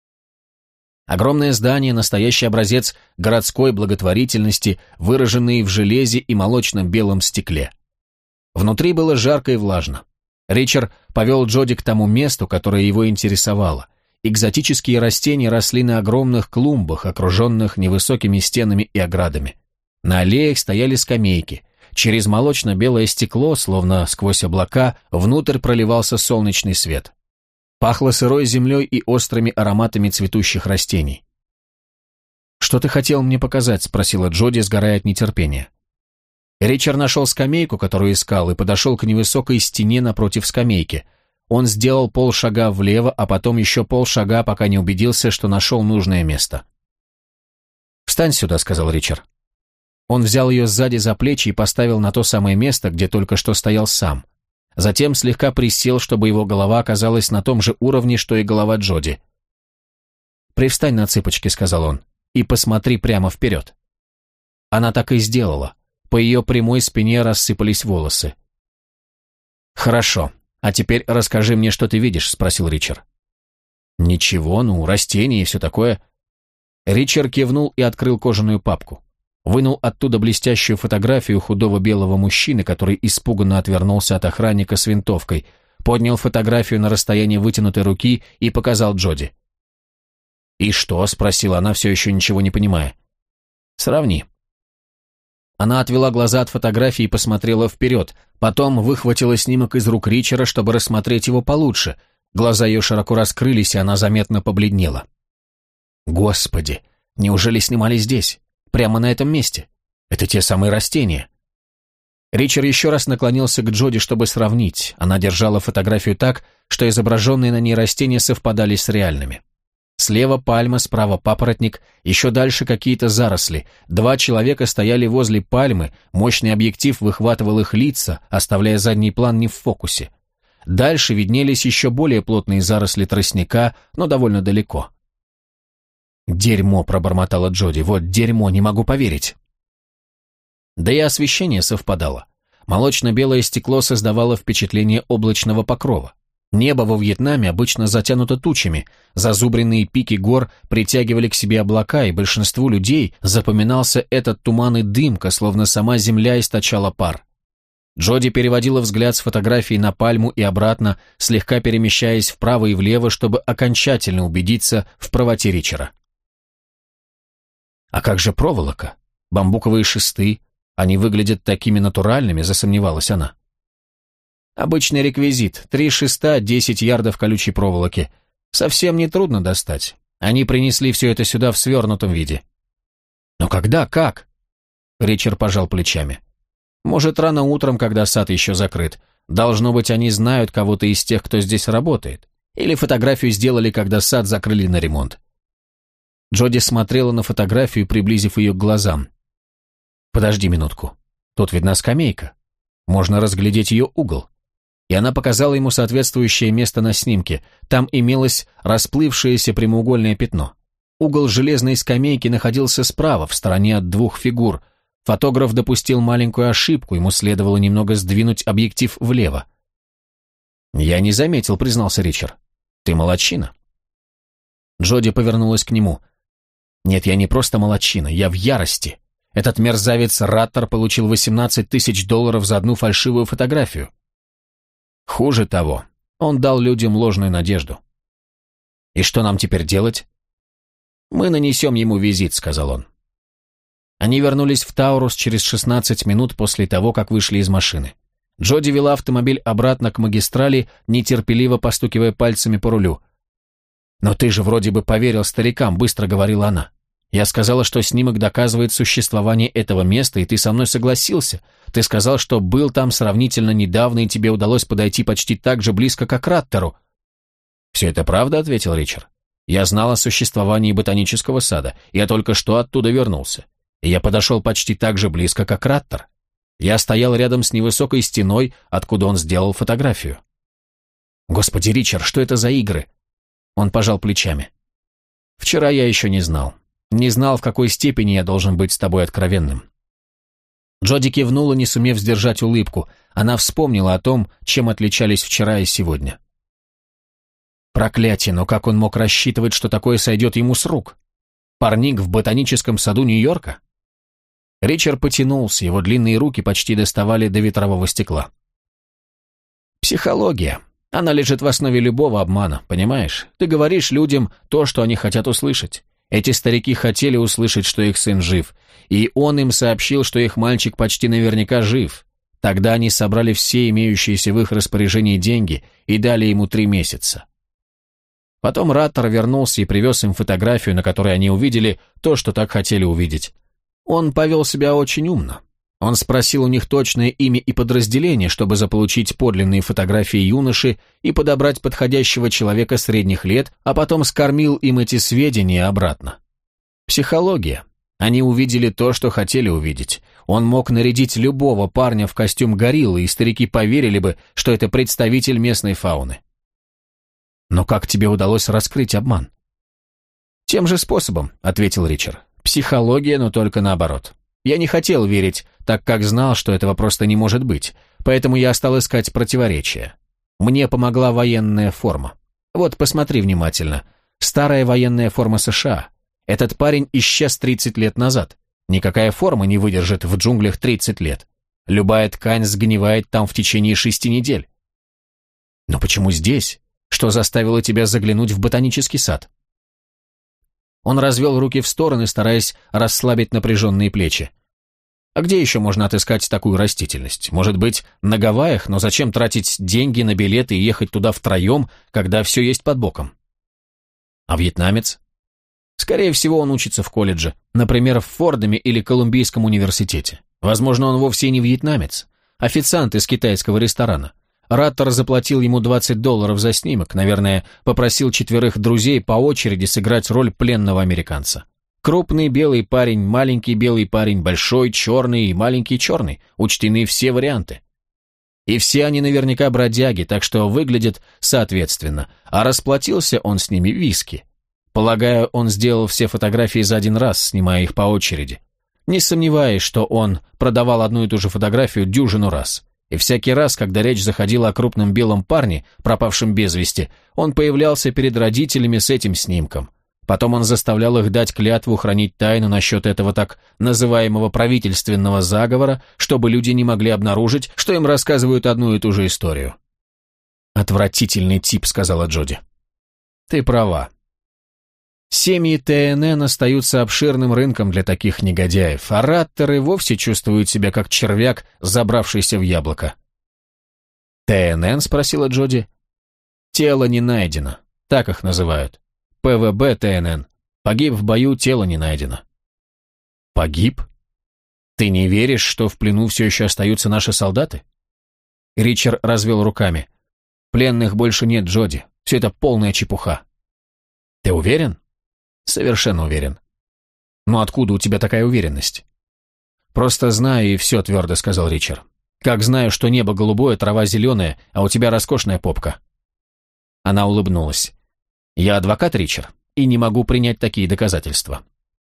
Огромное здание, настоящий образец городской благотворительности, выраженный в железе и молочном белом стекле. Внутри было жарко и влажно. Ричард повел Джоди к тому месту, которое его интересовало. Экзотические растения росли на огромных клумбах, окруженных невысокими стенами и оградами. На аллеях стояли скамейки. Через молочно-белое стекло, словно сквозь облака, внутрь проливался солнечный свет. Пахло сырой землей и острыми ароматами цветущих растений. «Что ты хотел мне показать?» — спросила Джоди, сгорая от нетерпения. Ричард нашел скамейку, которую искал, и подошел к невысокой стене напротив скамейки. Он сделал полшага влево, а потом еще полшага, пока не убедился, что нашел нужное место. «Встань сюда», — сказал Ричард. Он взял ее сзади за плечи и поставил на то самое место, где только что стоял сам. Затем слегка присел, чтобы его голова оказалась на том же уровне, что и голова Джоди. «Привстань на цыпочки», — сказал он, — «и посмотри прямо вперед». Она так и сделала. По ее прямой спине рассыпались волосы. «Хорошо. А теперь расскажи мне, что ты видишь», — спросил Ричард. «Ничего, растения и все такое». Ричард кивнул и открыл кожаную папку. Вынул оттуда блестящую фотографию худого белого мужчины, который испуганно отвернулся от охранника с винтовкой, поднял фотографию на расстоянии вытянутой руки и показал Джоди. «И что?» — спросила она, все еще ничего не понимая. «Сравни». Она отвела глаза от фотографии и посмотрела вперед, потом выхватила снимок из рук Ричарда, чтобы рассмотреть его получше. Глаза ее широко раскрылись, и она заметно побледнела. «Господи, неужели снимали здесь? Прямо на этом месте? Это те самые растения». Ричард еще раз наклонился к Джоди, чтобы сравнить. Она держала фотографию так, что изображенные на ней растения совпадали с реальными. Слева пальма, справа папоротник, еще дальше какие-то заросли. 2 человека стояли возле пальмы, мощный объектив выхватывал их лица, оставляя задний план не в фокусе. Дальше виднелись еще более плотные заросли тростника, но довольно далеко. «Дерьмо», — пробормотала Джоди, — «вот дерьмо, не могу поверить». Да и освещение совпадало. Молочно-белое стекло создавало впечатление облачного покрова. Небо во Вьетнаме обычно затянуто тучами, зазубренные пики гор притягивали к себе облака, и большинству людей запоминался этот туман и дымка, словно сама земля источала пар. Джоди переводила взгляд с фотографии на пальму и обратно, слегка перемещаясь вправо и влево, чтобы окончательно убедиться в правоте Ричарда. «А как же проволока? Бамбуковые шесты? Они выглядят такими натуральными», — засомневалась она. «Обычный реквизит. 3 шеста, 10 ярдов колючей проволоки. Совсем нетрудно достать. Они принесли все это сюда в свернутом виде». «Но когда? Как?» Ричард пожал плечами. «Может, рано утром, когда сад еще закрыт. Должно быть, они знают кого-то из тех, кто здесь работает. Или фотографию сделали, когда сад закрыли на ремонт». Джоди смотрела на фотографию, приблизив ее к глазам. «Подожди минутку. Тут видна скамейка. Можно разглядеть ее угол». И она показала ему соответствующее место на снимке. Там имелось расплывшееся прямоугольное пятно. Угол железной скамейки находился справа, в стороне от 2 фигур. Фотограф допустил маленькую ошибку, ему следовало немного сдвинуть объектив влево. «Я не заметил», — признался Ричард. «Ты молодчина». Джоди повернулась к нему. «Нет, я не просто молодчина, я в ярости. Этот мерзавец Раттер получил $18 тысяч за одну фальшивую фотографию. Хуже того, он дал людям ложную надежду. И что нам теперь делать?» «Мы нанесем ему визит», — сказал он. Они вернулись в Таурус через 16 минут после того, как вышли из машины. Джоди вела автомобиль обратно к магистрали, нетерпеливо постукивая пальцами по рулю. «Но ты же вроде бы поверил старикам», — быстро говорила она. «Я сказала, что снимок доказывает существование этого места, и ты со мной согласился. Ты сказал, что был там сравнительно недавно, и тебе удалось подойти почти так же близко к кратеру». «Все это правда?» — ответил Ричард. «Я знал о существовании ботанического сада. Я только что оттуда вернулся. И я подошел почти так же близко, как кратер. Я стоял рядом с невысокой стеной, откуда он сделал фотографию». «Господи, Ричард, что это за игры?» Он пожал плечами. «Вчера я еще не знал. Не знал, в какой степени я должен быть с тобой откровенным». Джоди кивнула, не сумев сдержать улыбку. Она вспомнила о том, чем отличались вчера и сегодня. Проклятие, но как он мог рассчитывать, что такое сойдет ему с рук? Парник в ботаническом саду Нью-Йорка? Ричард потянулся, его длинные руки почти доставали до ветрового стекла. «Психология. Она лежит в основе любого обмана, понимаешь? Ты говоришь людям то, что они хотят услышать. Эти старики хотели услышать, что их сын жив, и он им сообщил, что их мальчик почти наверняка жив. Тогда они собрали все имеющиеся в их распоряжении деньги и дали ему 3 месяца. Потом Раттер вернулся и привез им фотографию, на которой они увидели то, что так хотели увидеть. Он повел себя очень умно. Он спросил у них точное имя и подразделение, чтобы заполучить подлинные фотографии юноши и подобрать подходящего человека средних лет, а потом скормил им эти сведения обратно. Психология. Они увидели то, что хотели увидеть. Он мог нарядить любого парня в костюм гориллы, и старики поверили бы, что это представитель местной фауны. «Но как тебе удалось раскрыть обман?» «Тем же способом», — ответил Ричард. «Психология, но только наоборот. Я не хотел верить, так как знал, что этого просто не может быть, поэтому я стал искать противоречия. Мне помогла военная форма. Вот, посмотри внимательно. Старая военная форма США. Этот парень исчез 30 лет назад. Никакая форма не выдержит в джунглях 30 лет. Любая ткань сгнивает там в течение 6 недель. Но почему здесь? Что заставило тебя заглянуть в ботанический сад?» Он развел руки в стороны, стараясь расслабить напряженные плечи. «А где еще можно отыскать такую растительность? Может быть, на Гавайях, но зачем тратить деньги на билеты и ехать туда втроем, когда все есть под боком?» «А вьетнамец?» «Скорее всего, он учится в колледже, например, в Фордаме или Колумбийском университете. Возможно, он вовсе не вьетнамец. Официант из китайского ресторана. Раттер заплатил ему $20 за снимок, наверное, попросил 4 друзей по очереди сыграть роль пленного американца. Крупный белый парень, маленький белый парень, большой черный и маленький черный, учтены все варианты. И все они наверняка бродяги, так что выглядят соответственно, а расплатился он с ними виски. Полагаю, он сделал все фотографии за один раз, снимая их по очереди. Не сомневаюсь, что он продавал одну и ту же фотографию дюжину раз. И всякий раз, когда речь заходила о крупном белом парне, пропавшем без вести, он появлялся перед родителями с этим снимком. Потом он заставлял их дать клятву хранить тайну насчет этого так называемого правительственного заговора, чтобы люди не могли обнаружить, что им рассказывают одну и ту же историю. «Отвратительный тип», — сказала Джоди. «Ты права. Семьи ТНН остаются обширным рынком для таких негодяев, а раттеры вовсе чувствуют себя как червяк, забравшийся в яблоко». «ТНН?» — спросила Джоди. «Тело не найдено. Так их называют. ПВБ ТНН. Погиб в бою, тело не найдено». «Погиб? Ты не веришь, что в плену все еще остаются наши солдаты?» Ричард развел руками. «Пленных больше нет, Джоди. Все это полная чепуха». «Ты уверен?» «Совершенно уверен». «Но откуда у тебя такая уверенность?» «Просто знаю, и все твердо», — сказал Ричард. «Как знаю, что небо голубое, трава зеленая, а у тебя роскошная попка». Она улыбнулась. «Я адвокат, Ричард, и не могу принять такие доказательства».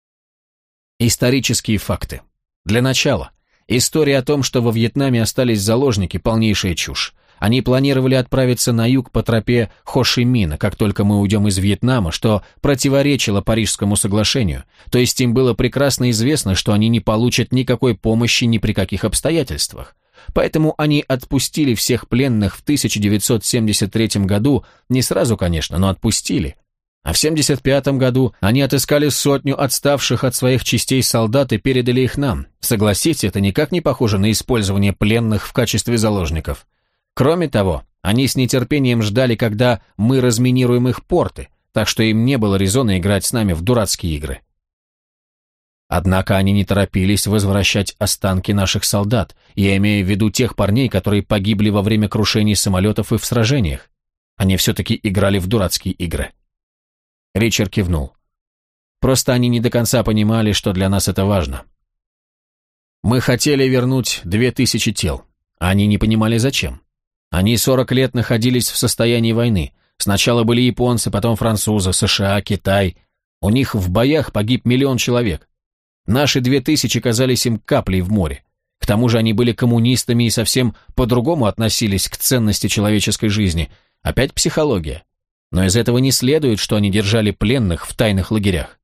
Исторические факты. Для начала, история о том, что во Вьетнаме остались заложники, полнейшая чушь. Они планировали отправиться на юг по тропе Хо-Ши-Мина, как только мы уйдем из Вьетнама, что противоречило Парижскому соглашению, то есть им было прекрасно известно, что они не получат никакой помощи ни при каких обстоятельствах. Поэтому они отпустили всех пленных в 1973 году, не сразу, конечно, но отпустили. А в 75-м году они отыскали 100 отставших от своих частей солдат и передали их нам. Согласитесь, это никак не похоже на использование пленных в качестве заложников. Кроме того, они с нетерпением ждали, когда мы разминируем их порты, так что им не было резона играть с нами в дурацкие игры. Однако они не торопились возвращать останки наших солдат, я имею в виду тех парней, которые погибли во время крушений самолетов и в сражениях. Они все-таки играли в дурацкие игры. Ричард кивнул. Просто они не до конца понимали, что для нас это важно. Мы хотели вернуть 2000 тел, а они не понимали зачем. Они 40 лет находились в состоянии войны. Сначала были японцы, потом французы, США, Китай. У них в боях погиб 1 миллион человек. Наши 2000 казались им каплей в море. К тому же они были коммунистами и совсем по-другому относились к ценности человеческой жизни. Опять психология. Но из этого не следует, что они держали пленных в тайных лагерях.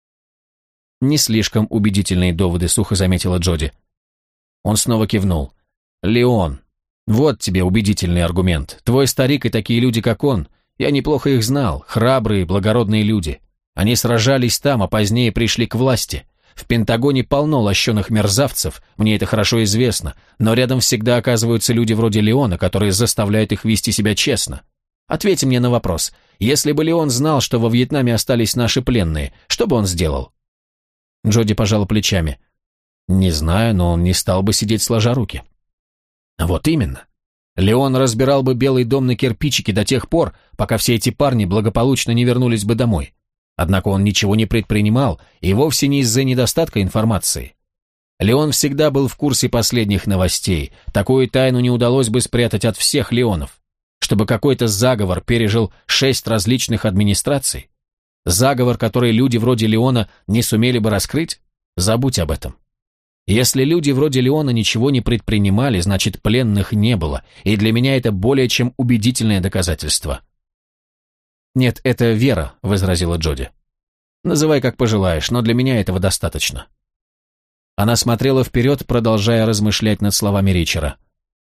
Не слишком убедительные доводы, сухо заметила Джоди. Он снова кивнул. Леон, вот тебе убедительный аргумент. Твой старик и такие люди, как он, я неплохо их знал, храбрые, благородные люди. Они сражались там, а позднее пришли к власти. В Пентагоне полно лощеных мерзавцев, мне это хорошо известно, но рядом всегда оказываются люди вроде Леона, которые заставляют их вести себя честно. Ответь мне на вопрос. Если бы Леон знал, что во Вьетнаме остались наши пленные, что бы он сделал? Джоди пожала плечами. Не знаю, но он не стал бы сидеть сложа руки. Вот именно. Леон разбирал бы Белый дом на кирпичики до тех пор, пока все эти парни благополучно не вернулись бы домой. Однако он ничего не предпринимал, и вовсе не из-за недостатка информации. Леон всегда был в курсе последних новостей. Такую тайну не удалось бы спрятать от всех Леонов. Чтобы какой-то заговор пережил 6 различных администраций? Заговор, который люди вроде Леона не сумели бы раскрыть? Забудь об этом. Если люди вроде Леона ничего не предпринимали, значит, пленных не было, и для меня это более чем убедительное доказательство. «Нет, это вера», — возразила Джоди. «Называй как пожелаешь, но для меня этого достаточно». Она смотрела вперед, продолжая размышлять над словами Ричера.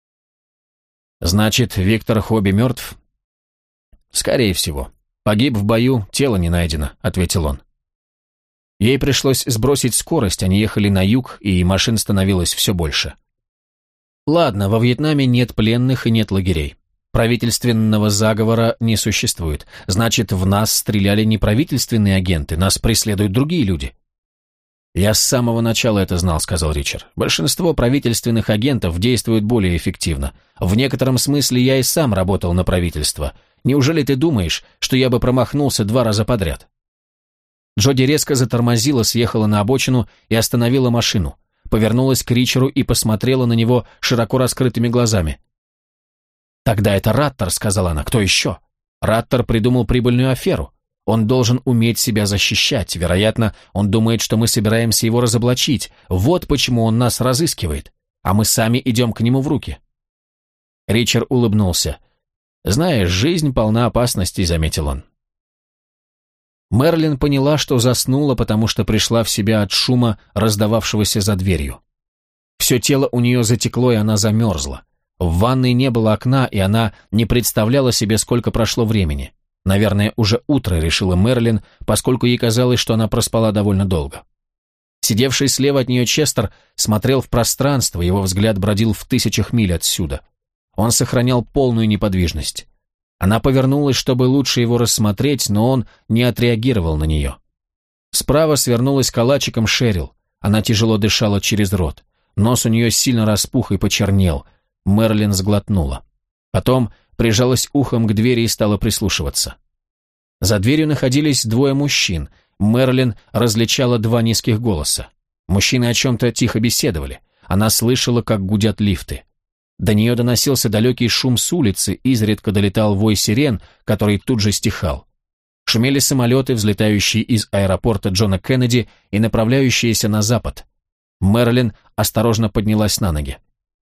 «Значит, Виктор Хобби мертв?» «Скорее всего. Погиб в бою, тело не найдено», — ответил он. Ей пришлось сбросить скорость, они ехали на юг, и машин становилось все больше. «Ладно, во Вьетнаме нет пленных и нет лагерей. Правительственного заговора не существует. Значит, в нас стреляли не правительственные агенты, нас преследуют другие люди». «Я с самого начала это знал», — сказал Ричард. «Большинство правительственных агентов действуют более эффективно. В некотором смысле я и сам работал на правительство. Неужели ты думаешь, что я бы промахнулся 2 раза подряд?» Джоди резко затормозила, съехала на обочину и остановила машину. Повернулась к Ричеру и посмотрела на него широко раскрытыми глазами. «Тогда это Раттер», — сказала она. «Кто еще?» «Раттер придумал прибыльную аферу. Он должен уметь себя защищать. Вероятно, он думает, что мы собираемся его разоблачить. Вот почему он нас разыскивает. А мы сами идем к нему в руки». Ричард улыбнулся. «Знаешь, жизнь полна опасностей», — заметил он. Мерлин поняла, что заснула, потому что пришла в себя от шума, раздававшегося за дверью. Все тело у нее затекло, и она замерзла. В ванной не было окна, и она не представляла себе, сколько прошло времени. Наверное, уже утро, решила Мерлин, поскольку ей казалось, что она проспала довольно долго. Сидевший слева от нее Честер смотрел в пространство, его взгляд бродил в 1000 миль отсюда. Он сохранял полную неподвижность. Она повернулась, чтобы лучше его рассмотреть, но он не отреагировал на нее. Справа свернулась калачиком Шерил. Она тяжело дышала через рот. Нос у нее сильно распух и почернел. Мерлин сглотнула. Потом прижалась ухом к двери и стала прислушиваться. За дверью находились 2 мужчин. Мерлин различала 2 низких голоса. Мужчины о чем-то тихо беседовали. Она слышала, как гудят лифты. До нее доносился далекий шум с улицы, изредка долетал вой сирен, который тут же стихал. Шумели самолеты, взлетающие из аэропорта Джона Кеннеди и направляющиеся на запад. Мерлин осторожно поднялась на ноги.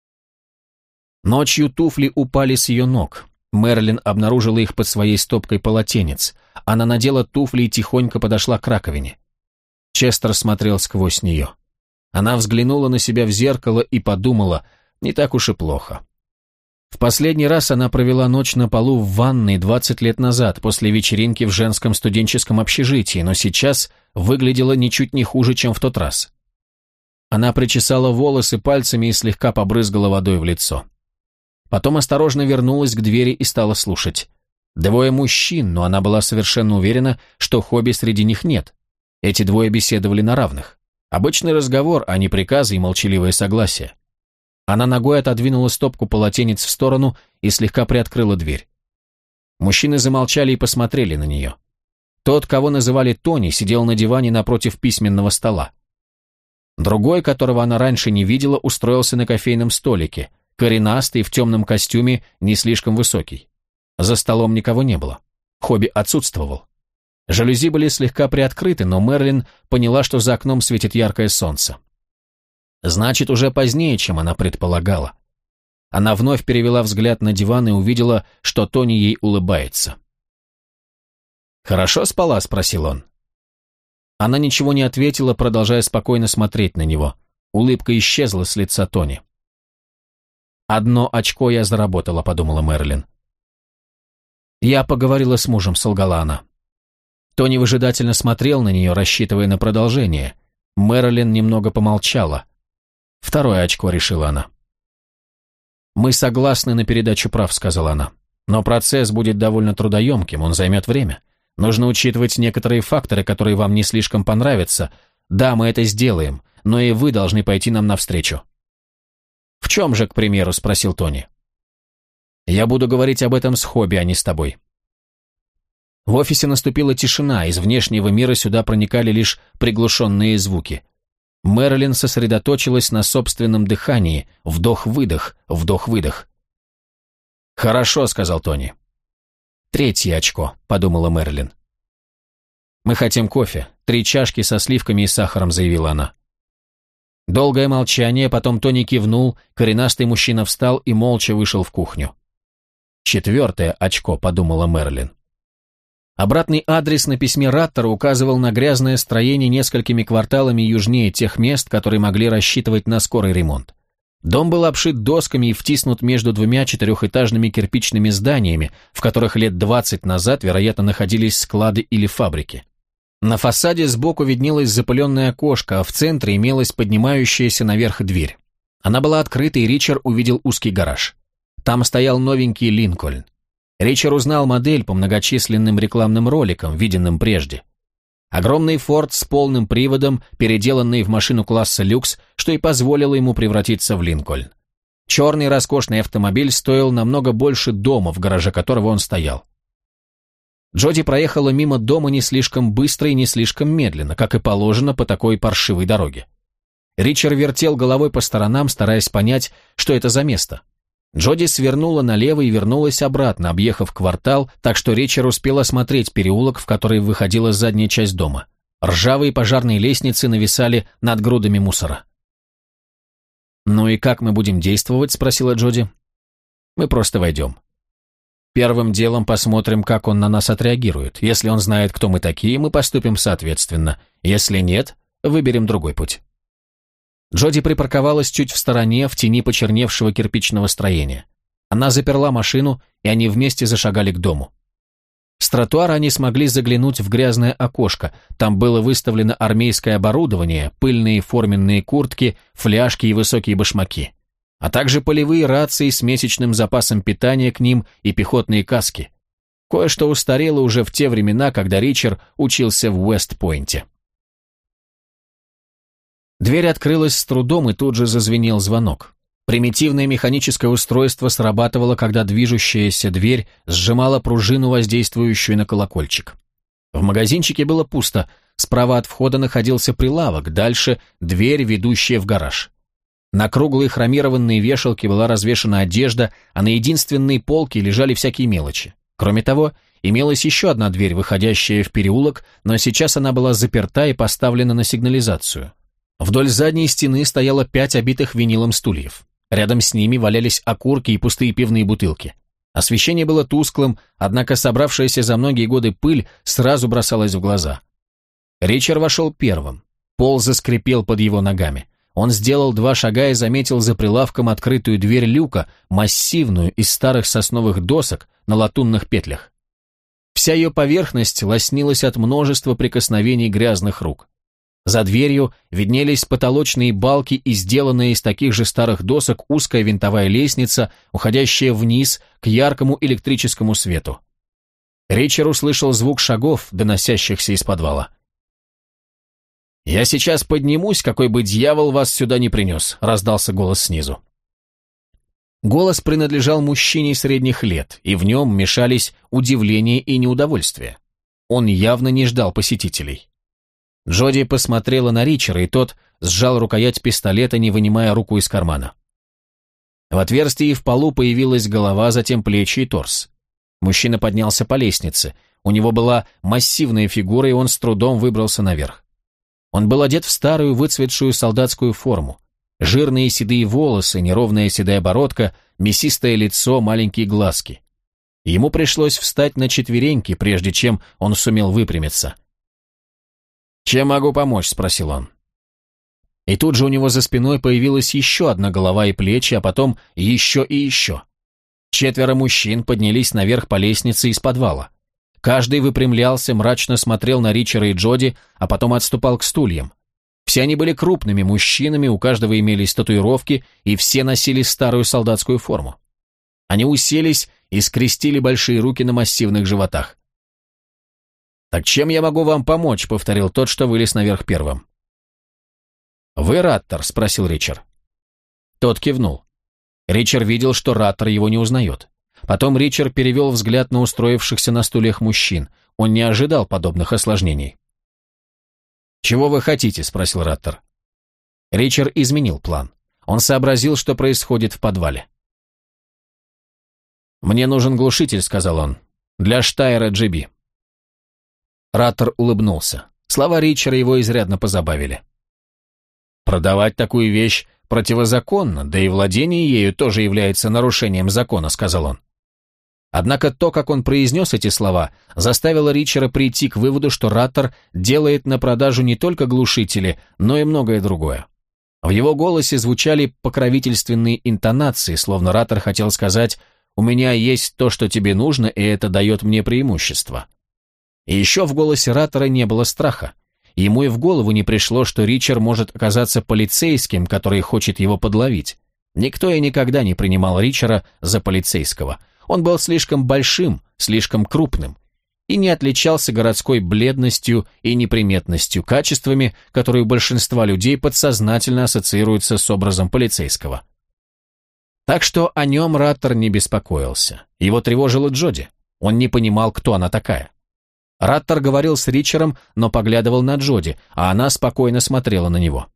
Ночью туфли упали с ее ног. Мерлин обнаружила их под своей стопкой полотенец. Она надела туфли и тихонько подошла к раковине. Честер смотрел сквозь нее. Она взглянула на себя в зеркало и подумала, не так уж и плохо. В последний раз она провела ночь на полу в ванной 20 лет назад, после вечеринки в женском студенческом общежитии, но сейчас выглядела ничуть не хуже, чем в тот раз. Она причесала волосы пальцами и слегка побрызгала водой в лицо. Потом осторожно вернулась к двери и стала слушать. Двое мужчин, но она была совершенно уверена, что хобби среди них нет. Эти двое беседовали на равных. Обычный разговор, а не приказы и молчаливое согласие. Она ногой отодвинула стопку полотенец в сторону и слегка приоткрыла дверь. Мужчины замолчали и посмотрели на нее. Тот, кого называли Тони, сидел на диване напротив письменного стола. Другой, которого она раньше не видела, устроился на кофейном столике, коренастый, в темном костюме, не слишком высокий. За столом никого не было. Хобби отсутствовал. Жалюзи были слегка приоткрыты, но Мэрилин поняла, что за окном светит яркое солнце. Значит, уже позднее, чем она предполагала. Она вновь перевела взгляд на диван и увидела, что Тони ей улыбается. «Хорошо спала?» – спросил он. Она ничего не ответила, продолжая спокойно смотреть на него. Улыбка исчезла с лица Тони. «Одно очко я заработала», – подумала Мэрилин. «Я поговорила с мужем», – солгала она. Тони выжидательно смотрел на нее, рассчитывая на продолжение. Мэрилин немного помолчала. «Второе очко», — решила она. «Мы согласны на передачу прав», — сказала она. «Но процесс будет довольно трудоемким, он займет время. Нужно учитывать некоторые факторы, которые вам не слишком понравятся. Да, мы это сделаем, но и вы должны пойти нам навстречу». «В чем же, к примеру?» — спросил Тони. «Я буду говорить об этом с Хобби, а не с тобой». В офисе наступила тишина, из внешнего мира сюда проникали лишь приглушенные звуки. Мэрилин сосредоточилась на собственном дыхании, вдох-выдох, вдох-выдох. «Хорошо», — сказал Тони. «Третье очко», — подумала Мэрилин. «Мы хотим кофе, 3 чашки со сливками и сахаром», — заявила она. Долгое молчание, потом Тони кивнул, коренастый мужчина встал и молча вышел в кухню. «4 очко», — подумала Мэрилин. Обратный адрес на письме Раттера указывал на грязное строение несколькими кварталами южнее тех мест, которые могли рассчитывать на скорый ремонт. Дом был обшит досками и втиснут между 2 4-этажными кирпичными зданиями, в которых лет 20 назад, вероятно, находились склады или фабрики. На фасаде сбоку виднелось запыленное окошко, а в центре имелась поднимающаяся наверх дверь. Она была открыта, и Ричард увидел узкий гараж. Там стоял новенький Линкольн. Ричард узнал модель по многочисленным рекламным роликам, виденным прежде. Огромный Форд с полным приводом, переделанный в машину класса люкс, что и позволило ему превратиться в Линкольн. Черный роскошный автомобиль стоил намного больше дома, в гараже которого он стоял. Джоди проехала мимо дома не слишком быстро и не слишком медленно, как и положено по такой паршивой дороге. Ричард вертел головой по сторонам, стараясь понять, что это за место. Джоди свернула налево и вернулась обратно, объехав квартал, так что Ричард успел осмотреть переулок, в который выходила задняя часть дома. Ржавые пожарные лестницы нависали над грудами мусора. «Ну и как мы будем действовать?» – спросила Джоди. «Мы просто войдем. Первым делом посмотрим, как он на нас отреагирует. Если он знает, кто мы такие, мы поступим соответственно. Если нет, выберем другой путь». Джоди припарковалась чуть в стороне, в тени почерневшего кирпичного строения. Она заперла машину, и они вместе зашагали к дому. С тротуара они смогли заглянуть в грязное окошко. Там было выставлено армейское оборудование, пыльные форменные куртки, фляжки и высокие башмаки, а также полевые рации с месячным запасом питания к ним и пехотные каски. Кое-что устарело уже в те времена, когда Ричард учился в Уэст-Пойнте. Дверь открылась с трудом, и тут же зазвенел звонок. Примитивное механическое устройство срабатывало, когда движущаяся дверь сжимала пружину, воздействующую на колокольчик. В магазинчике было пусто, справа от входа находился прилавок, дальше дверь, ведущая в гараж. На круглой хромированной вешалке была развешана одежда, а на единственной полке лежали всякие мелочи. Кроме того, имелась еще одна дверь, выходящая в переулок, но сейчас она была заперта и поставлена на сигнализацию. Вдоль задней стены стояло 5 обитых винилом стульев. Рядом с ними валялись окурки и пустые пивные бутылки. Освещение было тусклым, однако собравшаяся за многие годы пыль сразу бросалась в глаза. Ричард вошел первым. Пол заскрипел под его ногами. Он сделал 2 шага и заметил за прилавком открытую дверь люка, массивную, из старых сосновых досок на латунных петлях. Вся ее поверхность лоснилась от множества прикосновений грязных рук. За дверью виднелись потолочные балки и сделанная из таких же старых досок узкая винтовая лестница, уходящая вниз к яркому электрическому свету. Ричард услышал звук шагов, доносящихся из подвала. «Я сейчас поднимусь, какой бы дьявол вас сюда не принес», — раздался голос снизу. Голос принадлежал мужчине средних лет, и в нем мешались удивление и неудовольствие. Он явно не ждал посетителей. Джоди посмотрела на Ричарда, и тот сжал рукоять пистолета, не вынимая руку из кармана. В отверстии в полу появилась голова, затем плечи и торс. Мужчина поднялся по лестнице. У него была массивная фигура, и он с трудом выбрался наверх. Он был одет в старую выцветшую солдатскую форму. Жирные седые волосы, неровная седая бородка, мясистое лицо, маленькие глазки. Ему пришлось встать на четвереньки, прежде чем он сумел выпрямиться. «Чем могу помочь?» – спросил он. И тут же у него за спиной появилась еще одна голова и плечи, а потом еще и еще. 4 мужчин поднялись наверх по лестнице из подвала. Каждый выпрямлялся, мрачно смотрел на Ричарда и Джоди, а потом отступал к стульям. Все они были крупными мужчинами, у каждого имелись татуировки, и все носили старую солдатскую форму. Они уселись и скрестили большие руки на массивных животах. «Так чем я могу вам помочь?» — повторил тот, что вылез наверх первым. «Вы Раттер?» — спросил Ричард. Тот кивнул. Ричард видел, что Раттер его не узнает. Потом Ричард перевел взгляд на устроившихся на стульях мужчин. Он не ожидал подобных осложнений. «Чего вы хотите?» — спросил Раттер. Ричард изменил план. Он сообразил, что происходит в подвале. «Мне нужен глушитель», — сказал он, — «для Штайра GB». Раттер улыбнулся. Слова Ричарда его изрядно позабавили. «Продавать такую вещь противозаконно, да и владение ею тоже является нарушением закона», — сказал он. Однако то, как он произнес эти слова, заставило Ричарда прийти к выводу, что Раттер делает на продажу не только глушители, но и многое другое. В его голосе звучали покровительственные интонации, словно Раттер хотел сказать: «У меня есть то, что тебе нужно, и это дает мне преимущество». И еще в голосе Раттера не было страха. Ему и в голову не пришло, что Ричард может оказаться полицейским, который хочет его подловить. Никто и никогда не принимал Ричарда за полицейского. Он был слишком большим, слишком крупным и не отличался городской бледностью и неприметностью, качествами, которые у большинства людей подсознательно ассоциируются с образом полицейского. Так что о нем Раттер не беспокоился. Его тревожила Джоди. Он не понимал, кто она такая. Раттер говорил с Ричардом, но поглядывал на Джоди, а она спокойно смотрела на него.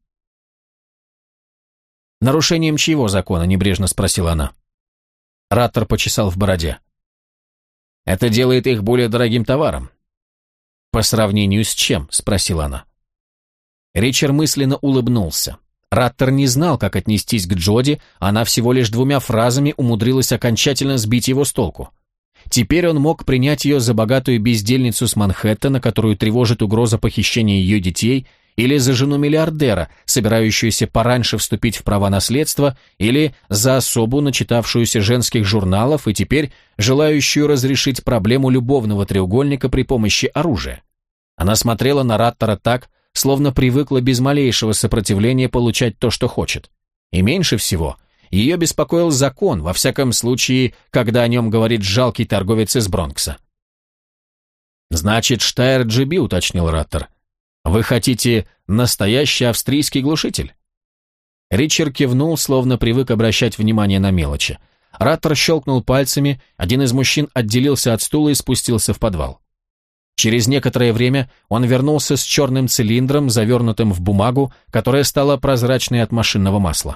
«Нарушением чьего закона?» – небрежно спросила она. Раттер почесал в бороде. «Это делает их более дорогим товаром». «По сравнению с чем?» – спросила она. Ричард мысленно улыбнулся. Раттер не знал, как отнестись к Джоди, она всего лишь 2 фразами умудрилась окончательно сбить его с толку. Теперь он мог принять ее за богатую бездельницу с Манхэттена, которую тревожит угроза похищения ее детей, или за жену миллиардера, собирающуюся пораньше вступить в права наследства, или за особу, начитавшуюся женских журналов и теперь желающую разрешить проблему любовного треугольника при помощи оружия. Она смотрела на Раттера так, словно привыкла без малейшего сопротивления получать то, что хочет. И меньше всего ее беспокоил закон, во всяком случае, когда о нем говорит жалкий торговец из Бронкса. «Значит, Штайр GB», — уточнил Раттер. «Вы хотите настоящий австрийский глушитель?» Ричард кивнул, словно привык обращать внимание на мелочи. Раттер щелкнул пальцами, один из мужчин отделился от стула и спустился в подвал. Через некоторое время он вернулся с черным цилиндром, завернутым в бумагу, которая стала прозрачной от машинного масла.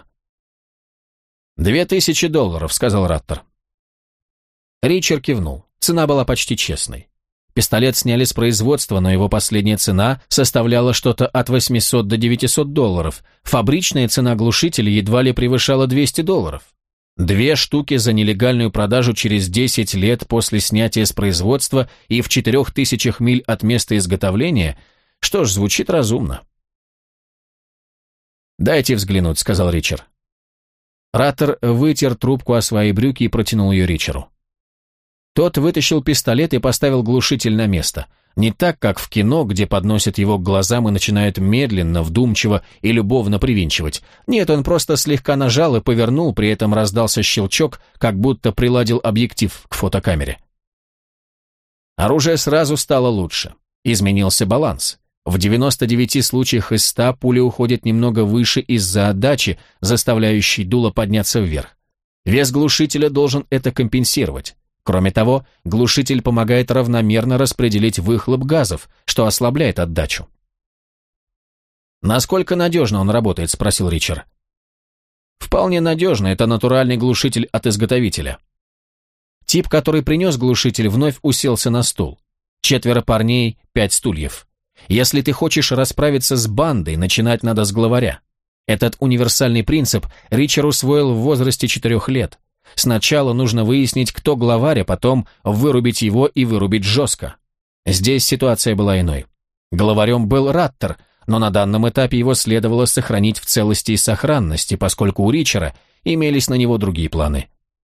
$2000, сказал Раттер. Ричард кивнул. Цена была почти честной. Пистолет сняли с производства, но его последняя цена составляла что-то от $800 до $900. Фабричная цена глушителя едва ли превышала $200. 2 штуки за нелегальную продажу через 10 лет после снятия с производства и в 4000 миль от места изготовления, что ж, звучит разумно. «Дайте взглянуть», — сказал Ричард. Раттер вытер трубку о свои брюки и протянул ее Ричеру. Тот вытащил пистолет и поставил глушитель на место. Не так, как в кино, где подносят его к глазам и начинают медленно, вдумчиво и любовно привинчивать. Нет, он просто слегка нажал и повернул, при этом раздался щелчок, как будто приладил объектив к фотокамере. Оружие сразу стало лучше. Изменился баланс. В 99 случаях из 100 пуля уходит немного выше из-за отдачи, заставляющей дуло подняться вверх. Вес глушителя должен это компенсировать. Кроме того, глушитель помогает равномерно распределить выхлоп газов, что ослабляет отдачу. «Насколько надежно он работает?» – спросил Ричард. «Вполне надежно, это натуральный глушитель от изготовителя». Тип, который принес глушитель, вновь уселся на стул. 4 парней, 5 стульев. Если ты хочешь расправиться с бандой, начинать надо с главаря. Этот универсальный принцип Ричард усвоил в возрасте 4 лет. Сначала нужно выяснить, кто главарь, а потом вырубить его и вырубить жестко. Здесь ситуация была иной. Главарем был Раттер, но на данном этапе его следовало сохранить в целости и сохранности, поскольку у Ричарда имелись на него другие планы.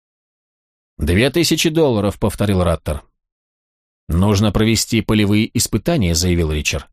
$2000, повторил Раттер. «Нужно провести полевые испытания», — заявил Ричард.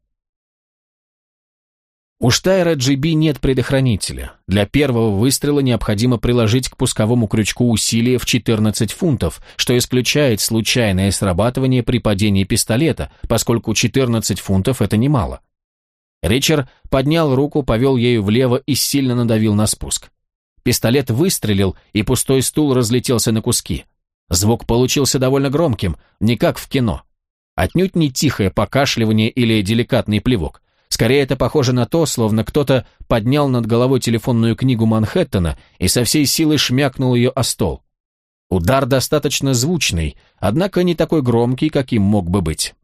У Штайра GB нет предохранителя. Для первого выстрела необходимо приложить к пусковому крючку усилие в 14 фунтов, что исключает случайное срабатывание при падении пистолета, поскольку 14 фунтов – это немало. Ричард поднял руку, повел ею влево и сильно надавил на спуск. Пистолет выстрелил, и пустой стул разлетелся на куски. Звук получился довольно громким, не как в кино. Отнюдь не тихое покашливание или деликатный плевок. Скорее, это похоже на то, словно кто-то поднял над головой телефонную книгу Манхэттена и со всей силы шмякнул ее о стол. Удар достаточно звучный, однако не такой громкий, каким мог бы быть.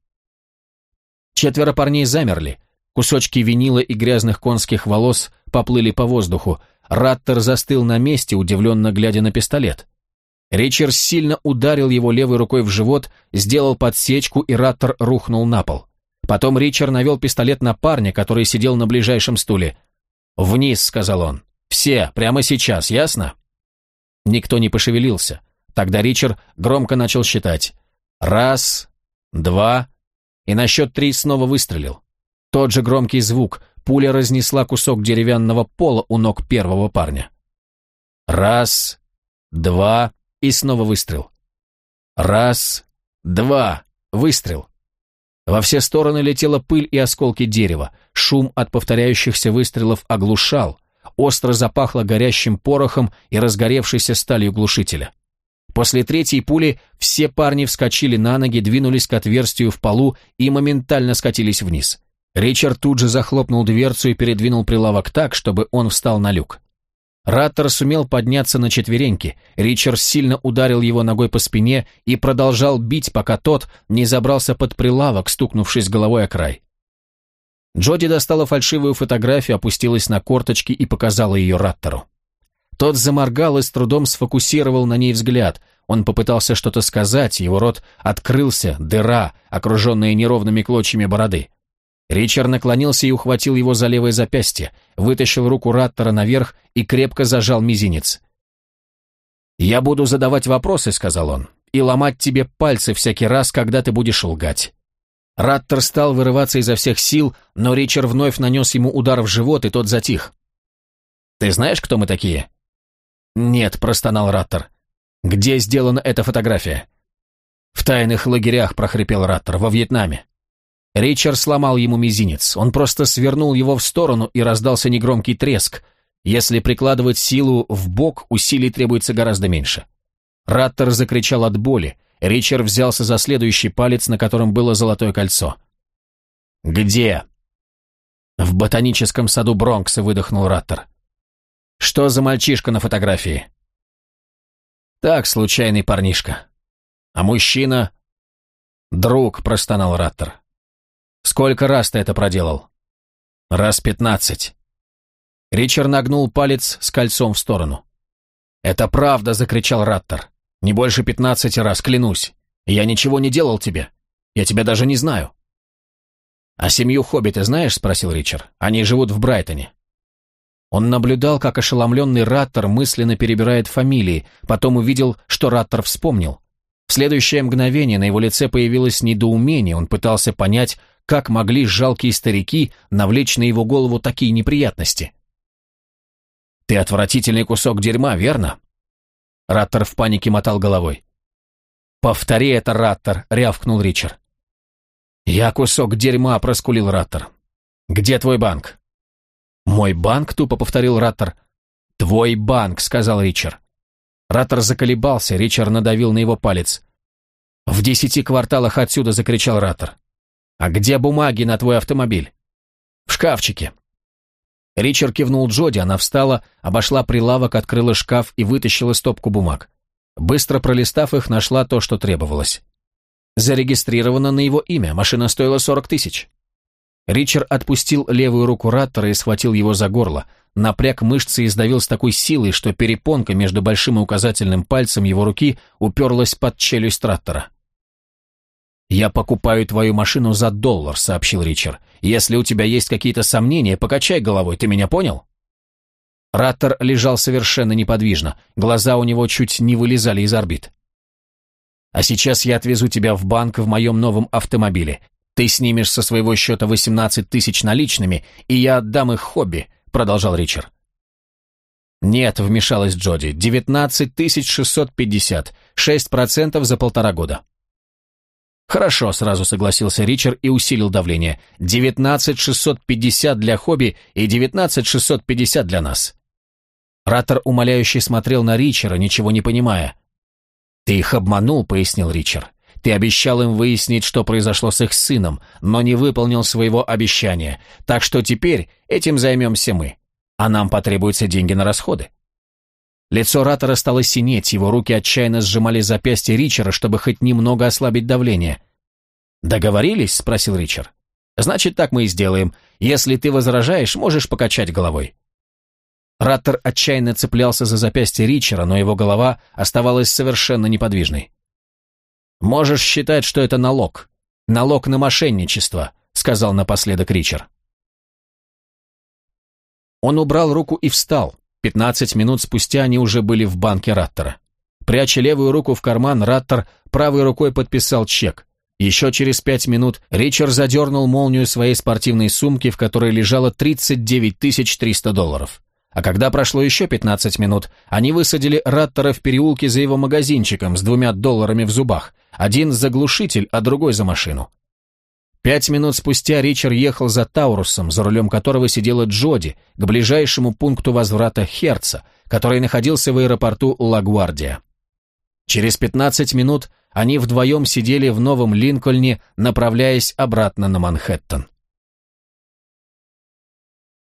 4 парней замерли. Кусочки винила и грязных конских волос поплыли по воздуху. Раттер застыл на месте, удивленно глядя на пистолет. Ричард сильно ударил его левой рукой в живот, сделал подсечку, и Раттер рухнул на пол. Потом Ричард навел пистолет на парня, который сидел на ближайшем стуле. «Вниз», — сказал он. «Все, прямо сейчас, ясно?» Никто не пошевелился. Тогда Ричард громко начал считать. 1, 2, и на счет 3 снова выстрелил. Тот же громкий звук. Пуля разнесла кусок деревянного пола у ног первого парня. 1, 2, и снова выстрел. 1, 2, выстрел. Во все стороны летела пыль и осколки дерева. Шум от повторяющихся выстрелов оглушал. Остро запахло горящим порохом и разгоревшейся сталью глушителя. После 3-й пули все парни вскочили на ноги, двинулись к отверстию в полу и моментально скатились вниз. Ричард тут же захлопнул дверцу и передвинул прилавок так, чтобы он встал на люк. Раттер сумел подняться на четвереньки. Ричард сильно ударил его ногой по спине и продолжал бить, пока тот не забрался под прилавок, стукнувшись головой о край. Джоди достала фальшивую фотографию, опустилась на корточки и показала ее Раттеру. Тот заморгал и с трудом сфокусировал на ней взгляд. Он попытался что-то сказать, его рот открылся, дыра, окруженная неровными клочьями бороды. Ричард наклонился и ухватил его за левое запястье, вытащил руку Раттера наверх и крепко зажал мизинец. «Я буду задавать вопросы», — сказал он, — «и ломать тебе пальцы всякий раз, когда ты будешь лгать». Раттер стал вырываться изо всех сил, но Ричард вновь нанес ему удар в живот, и тот затих. «Ты знаешь, кто мы такие?» «Нет», — простонал Раттер. «Где сделана эта фотография?» «В тайных лагерях», — прохрипел Раттер, — «во Вьетнаме». Ричард сломал ему мизинец. Он просто свернул его в сторону, и раздался негромкий треск. Если прикладывать силу в бок, усилий требуется гораздо меньше. Раттер закричал от боли. Ричард взялся за следующий палец, на котором было золотое кольцо. «Где?» «В ботаническом саду Бронкса», — выдохнул Раттер. «Что за мальчишка на фотографии?» «Так, случайный парнишка». «А мужчина?» «Друг», — простонал Раттер. «Сколько раз ты это проделал?» «Раз 15». Ричард нагнул палец с кольцом в сторону. «Это правда!» — закричал Раттер. «Не больше 15 раз, клянусь. Я ничего не делал тебе. Я тебя даже не знаю». «А семью Хобби ты знаешь?» — спросил Ричард. «Они живут в Брайтоне». Он наблюдал, как ошеломленный Раттер мысленно перебирает фамилии, потом увидел, что Раттер вспомнил. В следующее мгновение на его лице появилось недоумение, он пытался понять, как могли жалкие старики навлечь на его голову такие неприятности. «Ты отвратительный кусок дерьма, верно?» Раттер в панике мотал головой. «Повтори это, Раттер!» — рявкнул Ричард. «Я кусок дерьма!» — проскулил Раттер. «Где твой банк?» «Мой банк?» — тупо повторил Раттер. «Твой банк!» — сказал Ричард. Раттер заколебался, Ричард надавил на его палец. «В 10 кварталах отсюда!» — закричал Раттер. «А где бумаги на твой автомобиль?» «В шкафчике». Ричард кивнул Джоди, она встала, обошла прилавок, открыла шкаф и вытащила стопку бумаг. Быстро пролистав их, нашла то, что требовалось. Зарегистрировано на его имя, машина стоила 40 тысяч. Ричард отпустил левую руку Раттера и схватил его за горло, напряг мышцы и сдавил с такой силой, что перепонка между большим и указательным пальцем его руки уперлась под челюсть Раттера. «Я покупаю твою машину за $1, сообщил Ричард. «Если у тебя есть какие-то сомнения, покачай головой, ты меня понял?» Раттер лежал совершенно неподвижно, глаза у него чуть не вылезали из орбит. «А сейчас я отвезу тебя в банк в моем новом автомобиле. Ты снимешь со своего счета 18 тысяч наличными, и я отдам их Хобби», — продолжал Ричард. «Нет», — вмешалась Джоди, 19 650, 6% за 1,5 года. «Хорошо», — сразу согласился Ричард и усилил давление. 19 650 для Хобби и 19 650 для нас. Раттер умоляюще смотрел на Ричарда, ничего не понимая. «Ты их обманул», — пояснил Ричард. «Ты обещал им выяснить, что произошло с их сыном, но не выполнил своего обещания, так что теперь этим займемся мы, а нам потребуются деньги на расходы». Лицо Раттера стало синеть, его руки отчаянно сжимали запястье Ричарда, чтобы хоть немного ослабить давление. «Договорились?» — спросил Ричард. «Значит, так мы и сделаем. Если ты возражаешь, можешь покачать головой». Раттер отчаянно цеплялся за запястье Ричарда, но его голова оставалась совершенно неподвижной. «Можешь считать, что это налог. Налог на мошенничество», — сказал напоследок Ричард. Он убрал руку и встал. 15 минут спустя они уже были в банке Раттера. Пряча левую руку в карман, Раттер правой рукой подписал чек. Еще через 5 минут Ричард задернул молнию своей спортивной сумки, в которой лежало $39 300. А когда прошло еще 15 минут, они высадили Раттера в переулке за его магазинчиком с $2 в зубах. Один за глушитель, а другой за машину. 5 минут спустя Ричард ехал за Таурусом, за рулем которого сидела Джоди, к ближайшему пункту возврата Херца, который находился в аэропорту Ла-Гвардия. Через 15 минут они вдвоем сидели в новом Линкольне, направляясь обратно на Манхэттен.